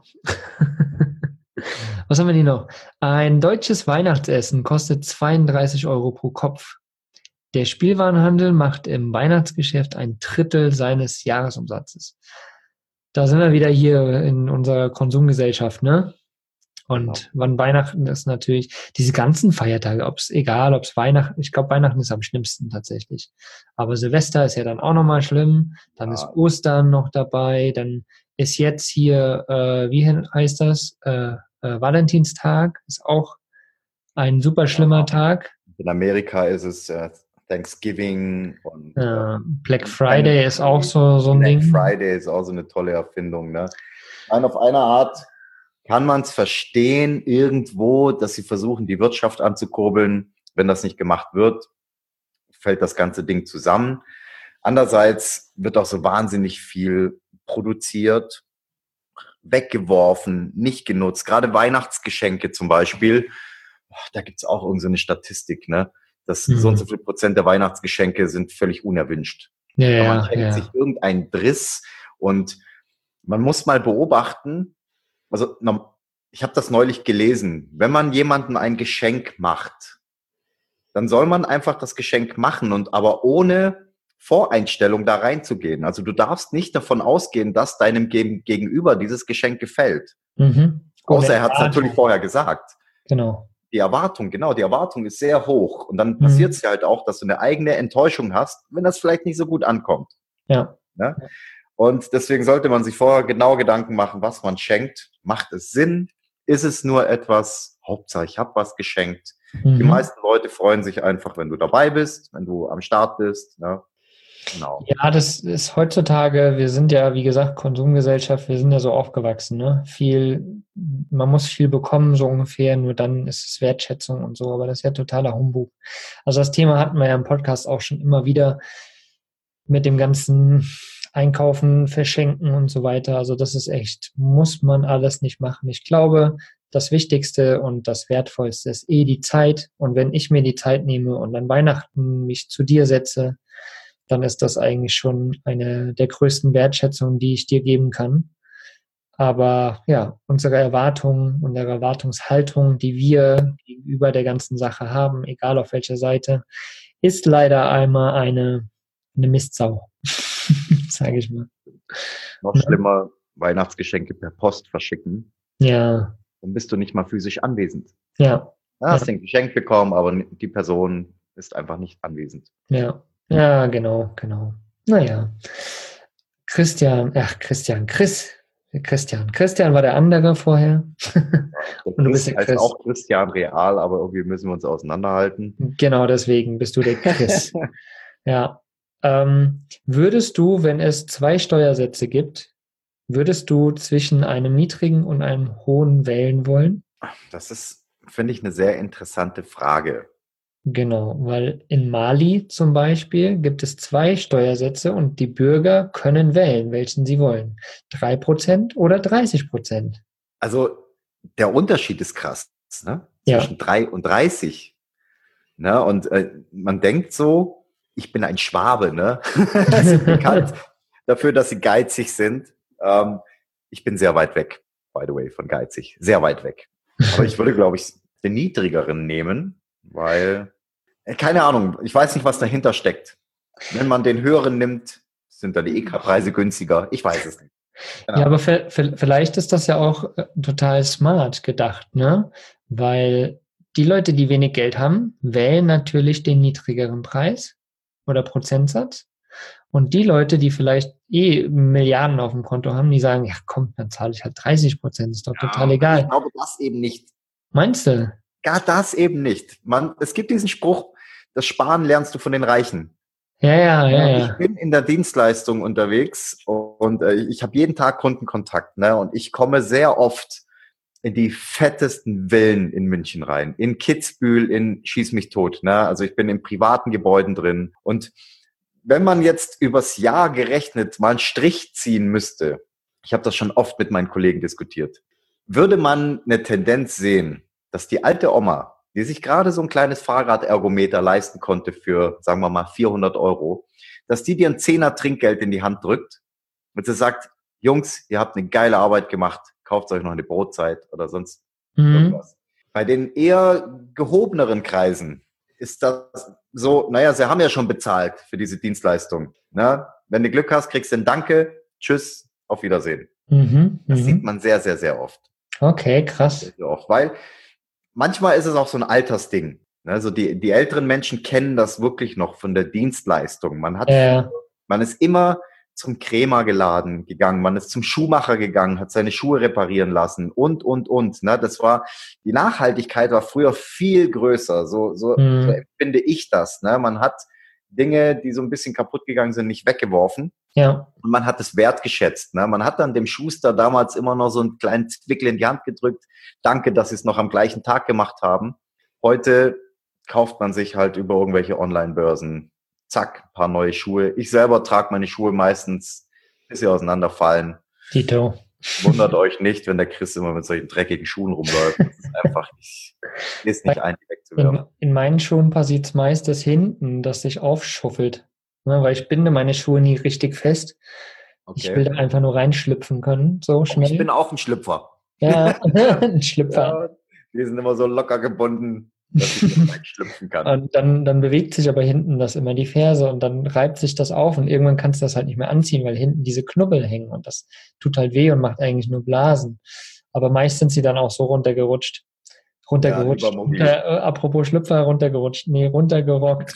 Was haben wir hier noch? Ein deutsches Weihnachtsessen kostet 32 € pro Kopf. Der Spielwarenhandel macht im Weihnachtsgeschäft 1/3 seines Jahresumsatzes. Da sind wir wieder hier in unserer Konsumgesellschaft, ne? Und wann Weihnachten ist natürlich, diese ganzen Feiertage, ob es Weihnachten, ich glaube Weihnachten ist am schlimmsten tatsächlich. Aber Silvester ist ja dann auch nochmal schlimm, dann ist Ostern noch dabei, dann ist jetzt hier, wie heißt das, Valentinstag, ist auch ein super schlimmer Tag. In Amerika ist es Thanksgiving und Black Friday ist auch so ein Ding. Black Friday ist auch so eine tolle Erfindung. Ne? Nein, auf eine Art kann man es verstehen irgendwo, dass sie versuchen, die Wirtschaft anzukurbeln. Wenn das nicht gemacht wird, fällt das ganze Ding zusammen. Andererseits wird auch so wahnsinnig viel produziert, weggeworfen, nicht genutzt. Gerade Weihnachtsgeschenke zum Beispiel, da gibt's auch irgend so eine Statistik, ne? Dass so und so viel % der Weihnachtsgeschenke sind völlig unerwünscht. Man schenkt sich irgendeinen Driss und man muss mal beobachten, also ich habe das neulich gelesen, wenn man jemandem ein Geschenk macht, dann soll man einfach das Geschenk machen und aber ohne Voreinstellung da reinzugehen. Also du darfst nicht davon ausgehen, dass deinem Gegenüber dieses Geschenk gefällt. Außer er hat es natürlich vorher gesagt. Genau. Die Erwartung ist sehr hoch. Und dann passiert es ja halt auch, dass du eine eigene Enttäuschung hast, wenn das vielleicht nicht so gut ankommt. Ja. Ne? Und deswegen sollte man sich vorher genau Gedanken machen, was man schenkt. Macht es Sinn? Ist es nur etwas, Hauptsache ich habe was geschenkt? Die meisten Leute freuen sich einfach, wenn du dabei bist, wenn du am Start bist. Ne? Genau. Ja, das ist heutzutage, wir sind ja, wie gesagt, Konsumgesellschaft, wir sind ja so aufgewachsen, ne? Man muss viel bekommen, so ungefähr, nur dann ist es Wertschätzung und so, aber das ist ja totaler Humbug. Also das Thema hatten wir ja im Podcast auch schon immer wieder mit dem ganzen Einkaufen, Verschenken und so weiter. Also das ist echt, muss man alles nicht machen. Ich glaube, das Wichtigste und das Wertvollste ist die Zeit. Und wenn ich mir die Zeit nehme und an Weihnachten mich zu dir setze, dann ist das eigentlich schon eine der größten Wertschätzungen, die ich dir geben kann. Aber ja, unsere Erwartungen, unsere Erwartungshaltung, die wir gegenüber der ganzen Sache haben, egal auf welcher Seite, ist leider einmal eine Mistsau, sage ich mal. Noch schlimmer, Weihnachtsgeschenke per Post verschicken. Ja. Dann bist du nicht mal physisch anwesend. Ja. Du hast ein Geschenk bekommen, aber die Person ist einfach nicht anwesend. Ja, genau. Naja. Chris war der andere vorher. Und du bist der Chris. Heißt auch Christian Real, aber irgendwie müssen wir uns auseinanderhalten. Genau, deswegen bist du der Chris. Ja. Würdest du, wenn es 2 Steuersätze gibt, würdest du zwischen einem niedrigen und einem hohen wählen wollen? Das ist, finde ich, eine sehr interessante Frage. Genau, weil in Mali zum Beispiel gibt es 2 Steuersätze und die Bürger können wählen, welchen sie wollen. 3% oder 30%. Also der Unterschied ist krass, ne? Zwischen 3 und 30. Ne? Und man denkt so, ich bin ein Schwabe, ne? Sie sind bekannt dafür, dass sie geizig sind. Ich bin sehr weit weg, by the way, von geizig. Sehr weit weg. Aber ich würde, glaube ich, den niedrigeren nehmen, weil, keine Ahnung, ich weiß nicht, was dahinter steckt. Wenn man den höheren nimmt, sind dann die EK-Preise günstiger. Ich weiß es nicht. Genau. Ja, aber vielleicht ist das ja auch total smart gedacht, ne? Weil die Leute, die wenig Geld haben, wählen natürlich den niedrigeren Preis oder Prozentsatz. Und die Leute, die vielleicht Milliarden auf dem Konto haben, die sagen, ja komm, dann zahle ich halt 30%, ist doch total egal. Ich glaube, das eben nicht. Meinst du? Gar das eben nicht. Es gibt diesen Spruch, das Sparen lernst du von den Reichen. Ja. Ich bin in der Dienstleistung unterwegs und ich habe jeden Tag Kundenkontakt, ne? Und ich komme sehr oft in die fettesten Villen in München rein. In Kitzbühel, in Schieß mich tot, ne? Also ich bin in privaten Gebäuden drin. Und wenn man jetzt übers Jahr gerechnet mal einen Strich ziehen müsste, ich habe das schon oft mit meinen Kollegen diskutiert, würde man eine Tendenz sehen, dass die alte Oma, die sich gerade so ein kleines Fahrradergometer leisten konnte für, sagen wir mal, 400 €, dass die dir einen 10er Trinkgeld in die Hand drückt und sie sagt, Jungs, ihr habt eine geile Arbeit gemacht, kauft euch noch eine Brotzeit oder sonst irgendwas. Bei den eher gehobeneren Kreisen ist das so, naja, sie haben ja schon bezahlt für diese Dienstleistung. Ne? Wenn du Glück hast, kriegst du ein Danke, tschüss, auf Wiedersehen. Das sieht man sehr, sehr, sehr oft. Okay, krass. Sehr oft, weil manchmal ist es auch so ein Altersding. Also die älteren Menschen kennen das wirklich noch von der Dienstleistung. Ja, Man ist immer zum Krämer gegangen, man ist zum Schuhmacher gegangen, hat seine Schuhe reparieren lassen und. Ne? Die Nachhaltigkeit war früher viel größer. So empfinde ich das. Ne? Man hat Dinge, die so ein bisschen kaputt gegangen sind, nicht weggeworfen. ja. Und man hat es wertgeschätzt. Ne? Man hat dann dem Schuster damals immer noch so einen kleinen Zwickel in die Hand gedrückt. Danke, dass Sie es noch am gleichen Tag gemacht haben. Heute kauft man sich halt über irgendwelche Online-Börsen, zack, ein paar neue Schuhe. Ich selber trage meine Schuhe meistens, bis sie auseinanderfallen. Dito. Wundert euch nicht, wenn der Chris immer mit solchen dreckigen Schuhen rumläuft. Das ist einfach nicht, ist nicht ein, die wegzuwerfen. In meinen Schuhen passiert es meistens hinten, dass sich aufschuffelt. Ne, weil ich binde meine Schuhe nie richtig fest. Okay. Ich will da einfach nur reinschlüpfen können, so schnell. Ich bin auch ein Schlüpfer. Ja, ein Schlüpfer. Ja, die sind immer so locker gebunden, dass ich da reinschlüpfen kann. Und dann bewegt sich aber hinten das immer die Ferse und dann reibt sich das auf und irgendwann kannst du das halt nicht mehr anziehen, weil hinten diese Knubbel hängen und das tut halt weh und macht eigentlich nur Blasen. Aber meist sind sie dann auch so runtergerutscht. Apropos Schlüpfer, runtergerutscht. Nee, runtergerockt.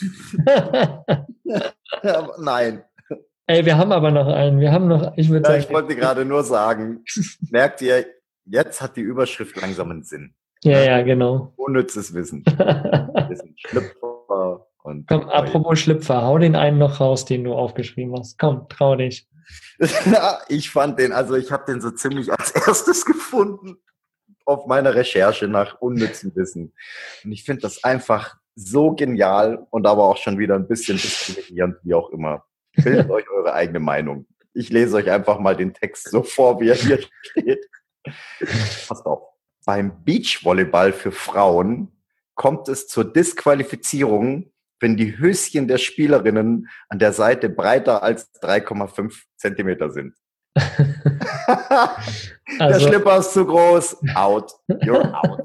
Ja, nein. Ey, wir haben aber noch einen. Ich würde sagen. Ich wollte gerade nur sagen, merkt ihr, jetzt hat die Überschrift langsam einen Sinn. Ja, genau. Unnützes Wissen. Wir sind Schlüpfer und. Komm, apropos Schlüpfer, hau den einen noch raus, den du aufgeschrieben hast. Komm, trau dich. Ja, ich habe den so ziemlich als erstes gefunden auf meiner Recherche nach unnützem Wissen. Und ich finde das einfach so genial und aber auch schon wieder ein bisschen diskriminierend, wie auch immer. Bildet euch eure eigene Meinung. Ich lese euch einfach mal den Text so vor, wie er hier steht. Passt auf. Beim Beachvolleyball für Frauen kommt es zur Disqualifizierung, wenn die Höschen der Spielerinnen an der Seite breiter als 3,5 Zentimeter sind. Der Schlipper ist zu groß. Out. You're out.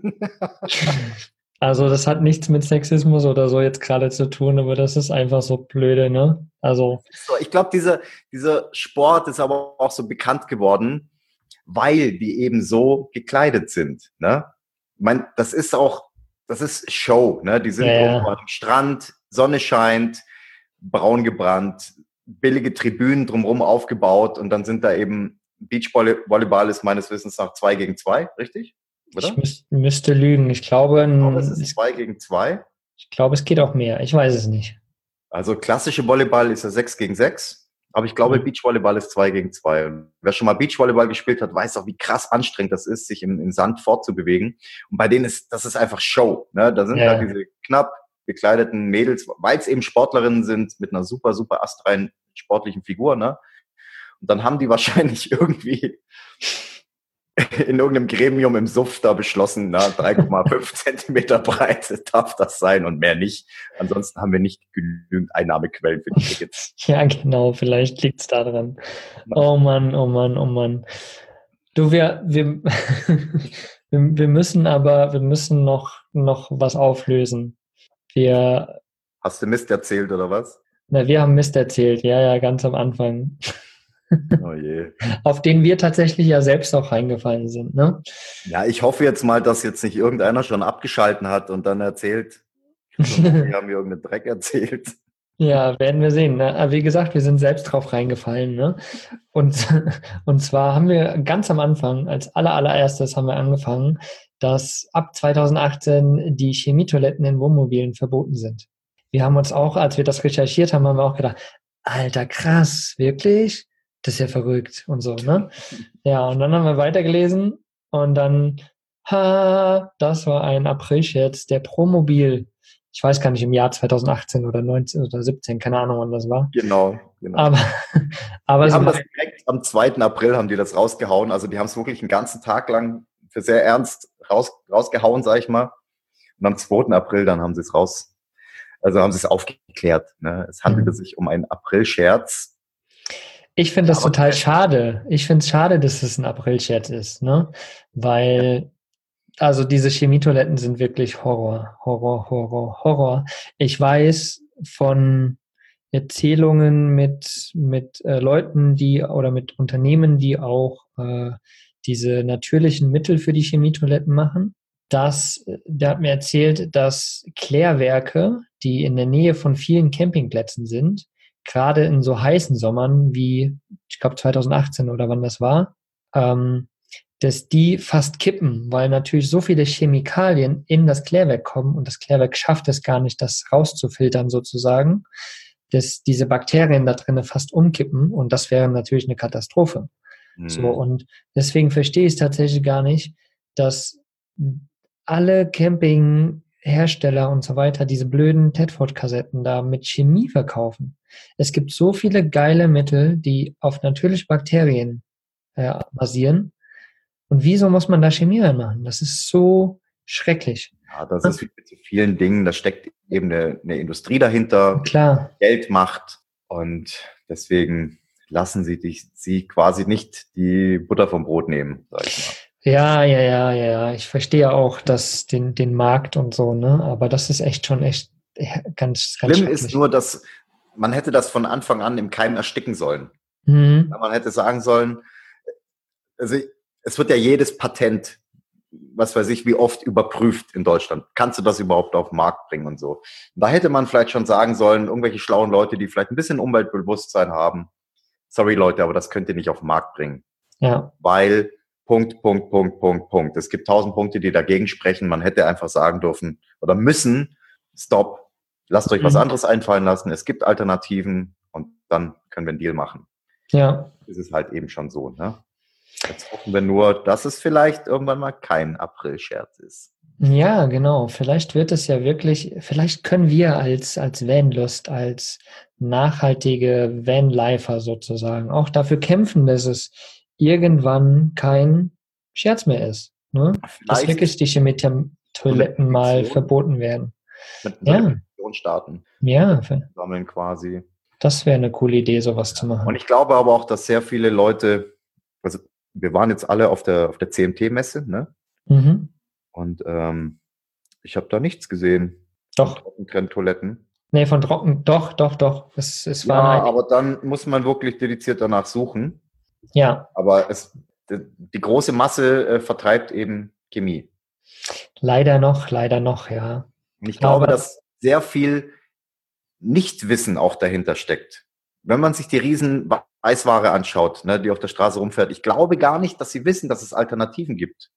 Also das hat nichts mit Sexismus oder so jetzt gerade zu tun, aber das ist einfach so blöde, ne? Also ich glaube, dieser Sport ist aber auch so bekannt geworden, weil die eben so gekleidet sind, ne? Ich meine, das ist Show, ne? Die sind irgendwo am Strand, Sonne scheint, braun gebrannt, billige Tribünen drumherum aufgebaut und dann sind da eben Beachvolleyball ist meines Wissens nach 2 gegen 2, richtig? Oder? Ich müsste lügen. Ich glaube, es ist 2 gegen 2. Ich glaube, es geht auch mehr. Ich weiß es nicht. Also klassische Volleyball ist ja 6 gegen 6. Aber ich glaube, Beachvolleyball ist 2 gegen 2. Und wer schon mal Beachvolleyball gespielt hat, weiß auch, wie krass anstrengend das ist, sich im Sand fortzubewegen. Und bei denen das ist einfach Show. Ne? Da sind halt diese knapp gekleideten Mädels, weil es eben Sportlerinnen sind mit einer super, super astreinen sportlichen Figur. Ne? Und dann haben die wahrscheinlich irgendwie in irgendeinem Gremium im Suff da beschlossen, 3,5 Zentimeter breit darf das sein und mehr nicht. Ansonsten haben wir nicht genügend Einnahmequellen für die Tickets. Ja, genau, vielleicht liegt es daran. Oh Mann, oh Mann, oh Mann. Du, wir müssen noch was auflösen. Hast du Mist erzählt oder was? Wir haben Mist erzählt, ja, ganz am Anfang. Oh je. Auf den wir tatsächlich ja selbst auch reingefallen sind, ne? Ja, ich hoffe jetzt mal, dass jetzt nicht irgendeiner schon abgeschalten hat und dann erzählt, wir haben mir irgendeinen Dreck erzählt. Ja, werden wir sehen. Ne? Aber wie gesagt, wir sind selbst drauf reingefallen. Ne? Und zwar haben wir ganz am Anfang, als allererstes haben wir angefangen, dass ab 2018 die Chemietoiletten in Wohnmobilen verboten sind. Wir haben uns auch, als wir das recherchiert haben, haben wir auch gedacht, Alter, krass, wirklich? Das ist ja verrückt und so, ne? Ja, und dann haben wir weitergelesen und dann, das war ein Aprilscherz, der Promobil. Ich weiß gar nicht, im Jahr 2018 oder 19 oder 17, keine Ahnung, wann das war. Genau. Aber die haben das direkt am 2. April haben die das rausgehauen. Also die haben es wirklich einen ganzen Tag lang für sehr ernst rausgehauen, sag ich mal. Und am 2. April dann haben sie es haben sie es aufgeklärt. Ne? Es handelte sich um einen Aprilscherz. Ich finde das total schade. Ich finde es schade, dass es ein Aprilscherz ist, ne? Weil, also diese Chemietoiletten sind wirklich Horror. Ich weiß von Erzählungen mit Leuten, oder mit Unternehmen, die auch diese natürlichen Mittel für die Chemietoiletten machen. Der hat mir erzählt, dass Klärwerke, die in der Nähe von vielen Campingplätzen sind, gerade in so heißen Sommern wie, ich glaube 2018 oder wann das war, dass die fast kippen, weil natürlich so viele Chemikalien in das Klärwerk kommen und das Klärwerk schafft es gar nicht, das rauszufiltern sozusagen, dass diese Bakterien da drinnen fast umkippen und das wäre natürlich eine Katastrophe. So, und deswegen verstehe ich es tatsächlich gar nicht, dass alle Campinghersteller und so weiter diese blöden Tedford-Kassetten da mit Chemie verkaufen. Es gibt so viele geile Mittel, die auf natürliche Bakterien basieren. Und wieso muss man da Chemie reinmachen? Das ist so schrecklich. Ja, das ist wie mit so vielen Dingen, da steckt eben eine Industrie dahinter, Klar. Geld macht und deswegen lassen sie quasi nicht die Butter vom Brot nehmen, sag ich mal. Ja. Ich verstehe auch den Markt und so, ne? Aber das ist echt ganz, ganz schlimm ist nur, dass man hätte das von Anfang an im Keim ersticken sollen. Man hätte sagen sollen, also es wird ja jedes Patent, was weiß ich, wie oft überprüft in Deutschland. Kannst du das überhaupt auf den Markt bringen und so? Da hätte man vielleicht schon sagen sollen, irgendwelche schlauen Leute, die vielleicht ein bisschen Umweltbewusstsein haben, sorry Leute, aber das könnt ihr nicht auf den Markt bringen. Ja. Weil Punkt. Es gibt 1000 Punkte, die dagegen sprechen. Man hätte einfach sagen dürfen oder müssen, stopp, lasst euch was anderes einfallen lassen. Es gibt Alternativen und dann können wir einen Deal machen. Ja. Das ist halt eben schon so, ne? Jetzt hoffen wir nur, dass es vielleicht irgendwann mal kein April-Scherz ist. Ja, genau. Vielleicht wird es ja wirklich, vielleicht können wir als Vanlust, als nachhaltige Vanlifer sozusagen auch dafür kämpfen, dass es irgendwann kein Scherz mehr ist. Ne? Dass wirklich die Chemietoiletten mal verboten werden. Mit einer Petition starten. Ja. Sammeln quasi. Das wäre eine coole Idee, sowas zu machen. Und ich glaube aber auch, dass sehr viele Leute, also wir waren jetzt alle auf der CMT-Messe, ne? Und ich habe da nichts gesehen. Doch. Trockentrenntoiletten. Nee, von trocken, doch. Es ja, aber dann muss man wirklich dediziert danach suchen. Ja. Aber die große Masse vertreibt eben Chemie. Leider noch, ja. Und ich glaube, dass sehr viel Nichtwissen auch dahinter steckt. Wenn man sich die riesen Weißware anschaut, ne, die auf der Straße rumfährt, ich glaube gar nicht, dass sie wissen, dass es Alternativen gibt.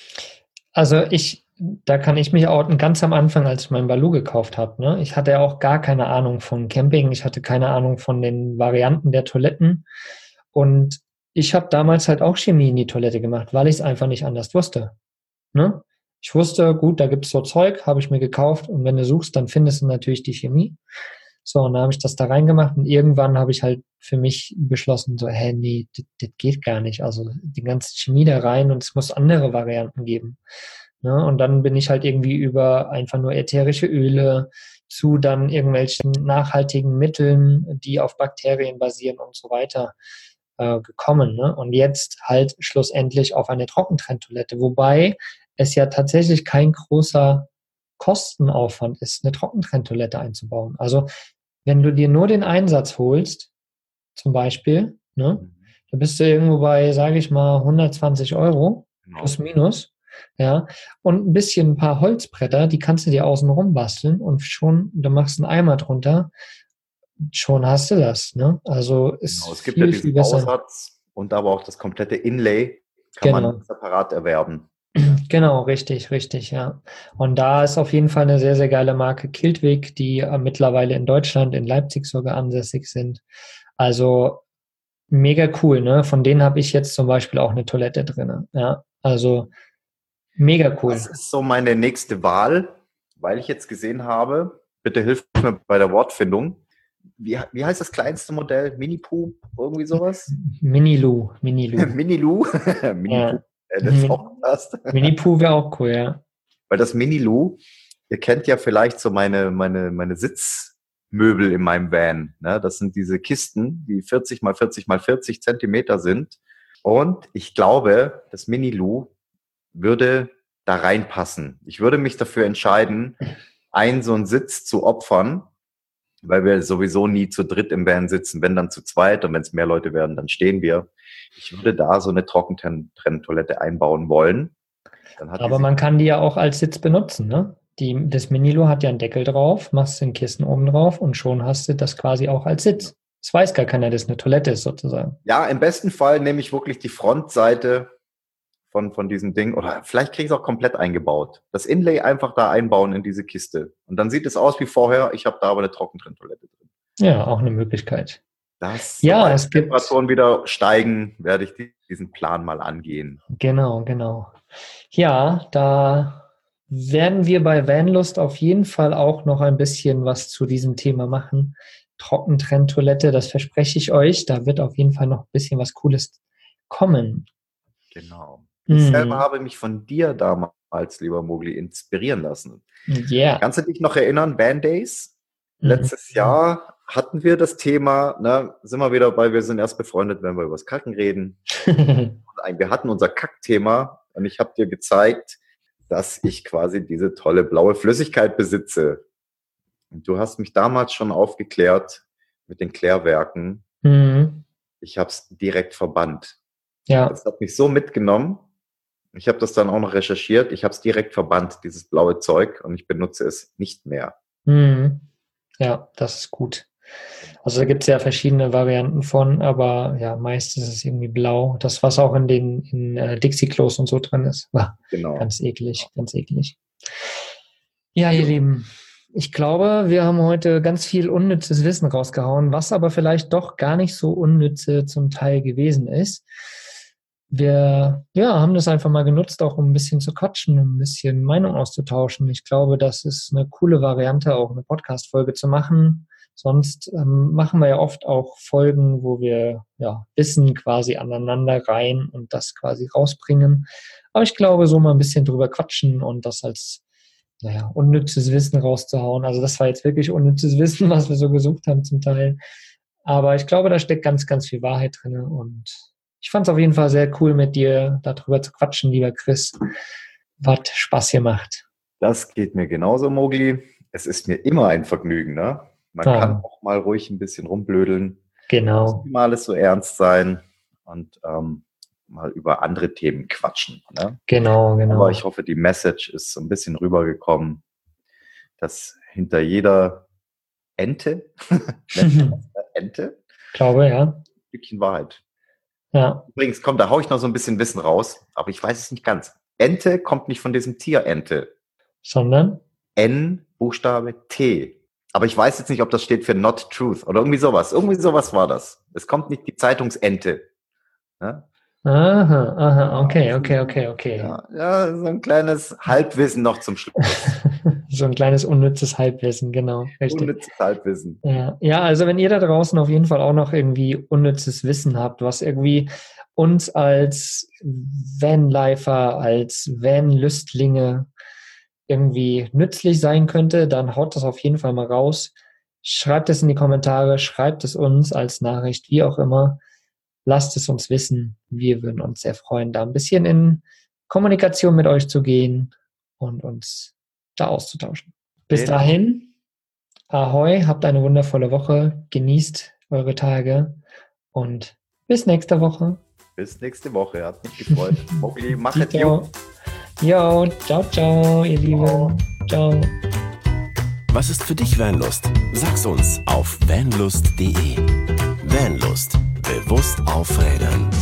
Also da kann ich mich outen, ganz am Anfang, als ich meinen Baloo gekauft habe, ne, ich hatte ja auch gar keine Ahnung von Camping, ich hatte keine Ahnung von den Varianten der Toiletten und ich habe damals halt auch Chemie in die Toilette gemacht, weil ich es einfach nicht anders wusste. Ne? Ich wusste, gut, da gibt es so Zeug, habe ich mir gekauft und wenn du suchst, dann findest du natürlich die Chemie. So, und dann habe ich das da reingemacht und irgendwann habe ich halt für mich beschlossen, so, nee, das geht gar nicht. Also die ganze Chemie da rein und es muss andere Varianten geben. Ne? Und dann bin ich halt irgendwie über einfach nur ätherische Öle zu dann irgendwelchen nachhaltigen Mitteln, die auf Bakterien basieren und so weiter gekommen. Ne? Und jetzt halt schlussendlich auf eine Trockentrenntoilette, wobei es ja tatsächlich kein großer Kostenaufwand ist, eine Trockentrenntoilette einzubauen. Also wenn du dir nur den Einsatz holst, zum Beispiel, ne, da bist du irgendwo bei, sage ich mal, 120 €, plus minus, ja, und ein paar Holzbretter, die kannst du dir außen rum basteln und schon, du machst einen Eimer drunter, schon hast du das, ne? Also es gibt ja diesen Bausatz und aber auch das komplette Inlay kann man separat erwerben. Genau, richtig, ja. Und da ist auf jeden Fall eine sehr, sehr geile Marke Kiltwig, die mittlerweile in Deutschland, in Leipzig sogar ansässig sind. Also mega cool, ne? Von denen habe ich jetzt zum Beispiel auch eine Toilette drin. Ja, also mega cool. Das ist so meine nächste Wahl, weil ich jetzt gesehen habe, bitte hilf mir bei der Wortfindung. Wie heißt das kleinste Modell? Mini-Poo? Irgendwie sowas? Mini-Lou. Mini-Lou? Ja. Mini-Poo wäre auch cool, ja. Weil das Mini-Lou, ihr kennt ja vielleicht so meine Sitzmöbel in meinem Van. Ne? Das sind diese Kisten, die 40 mal 40 mal 40 Zentimeter sind. Und ich glaube, das Mini-Lou würde da reinpassen. Ich würde mich dafür entscheiden, so einen Sitz zu opfern weil wir sowieso nie zu dritt im Van sitzen, wenn dann zu zweit, und wenn es mehr Leute werden, dann stehen wir. Ich würde da so eine Trockentrenntoilette einbauen wollen. Aber man kann die ja auch als Sitz benutzen, ne? Das Minilo hat ja einen Deckel drauf, machst ein Kissen oben drauf und schon hast du das quasi auch als Sitz. Es weiß gar keiner, dass es eine Toilette ist sozusagen. Ja, im besten Fall nehme ich wirklich die Frontseite von diesem Ding, oder vielleicht kriege ich es auch komplett eingebaut. Das Inlay einfach da einbauen in diese Kiste. Und dann sieht es aus wie vorher, ich habe da aber eine Trockentrenntoilette drin. Ja, auch eine Möglichkeit. Sobald die Temperaturen wieder steigen, werde ich diesen Plan mal angehen. Genau. Ja, da werden wir bei Vanlust auf jeden Fall auch noch ein bisschen was zu diesem Thema machen. Trockentrenntoilette, das verspreche ich euch. Da wird auf jeden Fall noch ein bisschen was Cooles kommen. Genau. Ich selber habe mich von dir damals, lieber Mogli, inspirieren lassen. Yeah. Kannst du dich noch erinnern, Van Days? Letztes Jahr hatten wir das Thema, sind wir wieder bei, wir sind erst befreundet, wenn wir über das Kacken reden. Wir hatten unser Kackthema und ich habe dir gezeigt, dass ich quasi diese tolle blaue Flüssigkeit besitze. Und du hast mich damals schon aufgeklärt mit den Klärwerken. Ich habe es direkt verbannt. Ja. Das hat mich so mitgenommen. Ich habe das dann auch noch recherchiert. Ich habe es direkt verbannt, dieses blaue Zeug, und ich benutze es nicht mehr. Ja, das ist gut. Also da gibt es ja verschiedene Varianten von, aber ja, meist ist es irgendwie blau. Das, was auch in Dixie-Klos und so drin ist. Genau. Ganz eklig. Ja, ihr Lieben, ich glaube, wir haben heute ganz viel unnützes Wissen rausgehauen, was aber vielleicht doch gar nicht so unnütze zum Teil gewesen ist. Wir haben das einfach mal genutzt, auch um ein bisschen zu quatschen, um ein bisschen Meinung auszutauschen. Ich glaube, das ist eine coole Variante, auch eine Podcast-Folge zu machen. Sonst machen wir ja oft auch Folgen, wo wir Wissen quasi aneinander reihen und das quasi rausbringen. Aber ich glaube, so mal ein bisschen drüber quatschen und das als unnützes Wissen rauszuhauen. Also das war jetzt wirklich unnützes Wissen, was wir so gesucht haben zum Teil. Aber ich glaube, da steckt ganz, ganz viel Wahrheit drin. Und ich fand es auf jeden Fall sehr cool, mit dir darüber zu quatschen, lieber Chris. Hat Spaß gemacht. Das geht mir genauso, Mogli. Es ist mir immer ein Vergnügen, ne? Man kann auch mal ruhig ein bisschen rumblödeln. Genau. Muss nicht mal alles so ernst sein und mal über andere Themen quatschen. Ne? Genau. Aber ich hoffe, die Message ist so ein bisschen rübergekommen, dass hinter jeder Ente, glaube, ja, ein Stückchen Wahrheit. Ja. Übrigens, da haue ich noch so ein bisschen Wissen raus, aber ich weiß es nicht ganz. Ente kommt nicht von diesem Tier Ente. Sondern? N, Buchstabe T. Aber ich weiß jetzt nicht, ob das steht für Not Truth oder irgendwie sowas. Irgendwie sowas war das. Es kommt nicht die Zeitungsente. Ja? Aha, okay. Ja, so ein kleines Halbwissen noch zum Schluss. So ein kleines unnützes Halbwissen, genau. Richtig. Unnützes Halbwissen. Ja, also wenn ihr da draußen auf jeden Fall auch noch irgendwie unnützes Wissen habt, was irgendwie uns als Vanlifer, als Van-Lüstlinge irgendwie nützlich sein könnte, dann haut das auf jeden Fall mal raus. Schreibt es in die Kommentare, schreibt es uns als Nachricht, wie auch immer. Lasst es uns wissen. Wir würden uns sehr freuen, da ein bisschen in Kommunikation mit euch zu gehen und uns da auszutauschen. Bis dahin, ahoi, habt eine wundervolle Woche, genießt eure Tage und bis nächste Woche. Bis nächste Woche, hat mich gefreut. Mogli, mach es gut. Jo, ciao, ihr Lieben. Ciao. Was ist für dich Vanlust? Sag's uns auf vanlust.de. Vanlust. Bewusst aufrädern.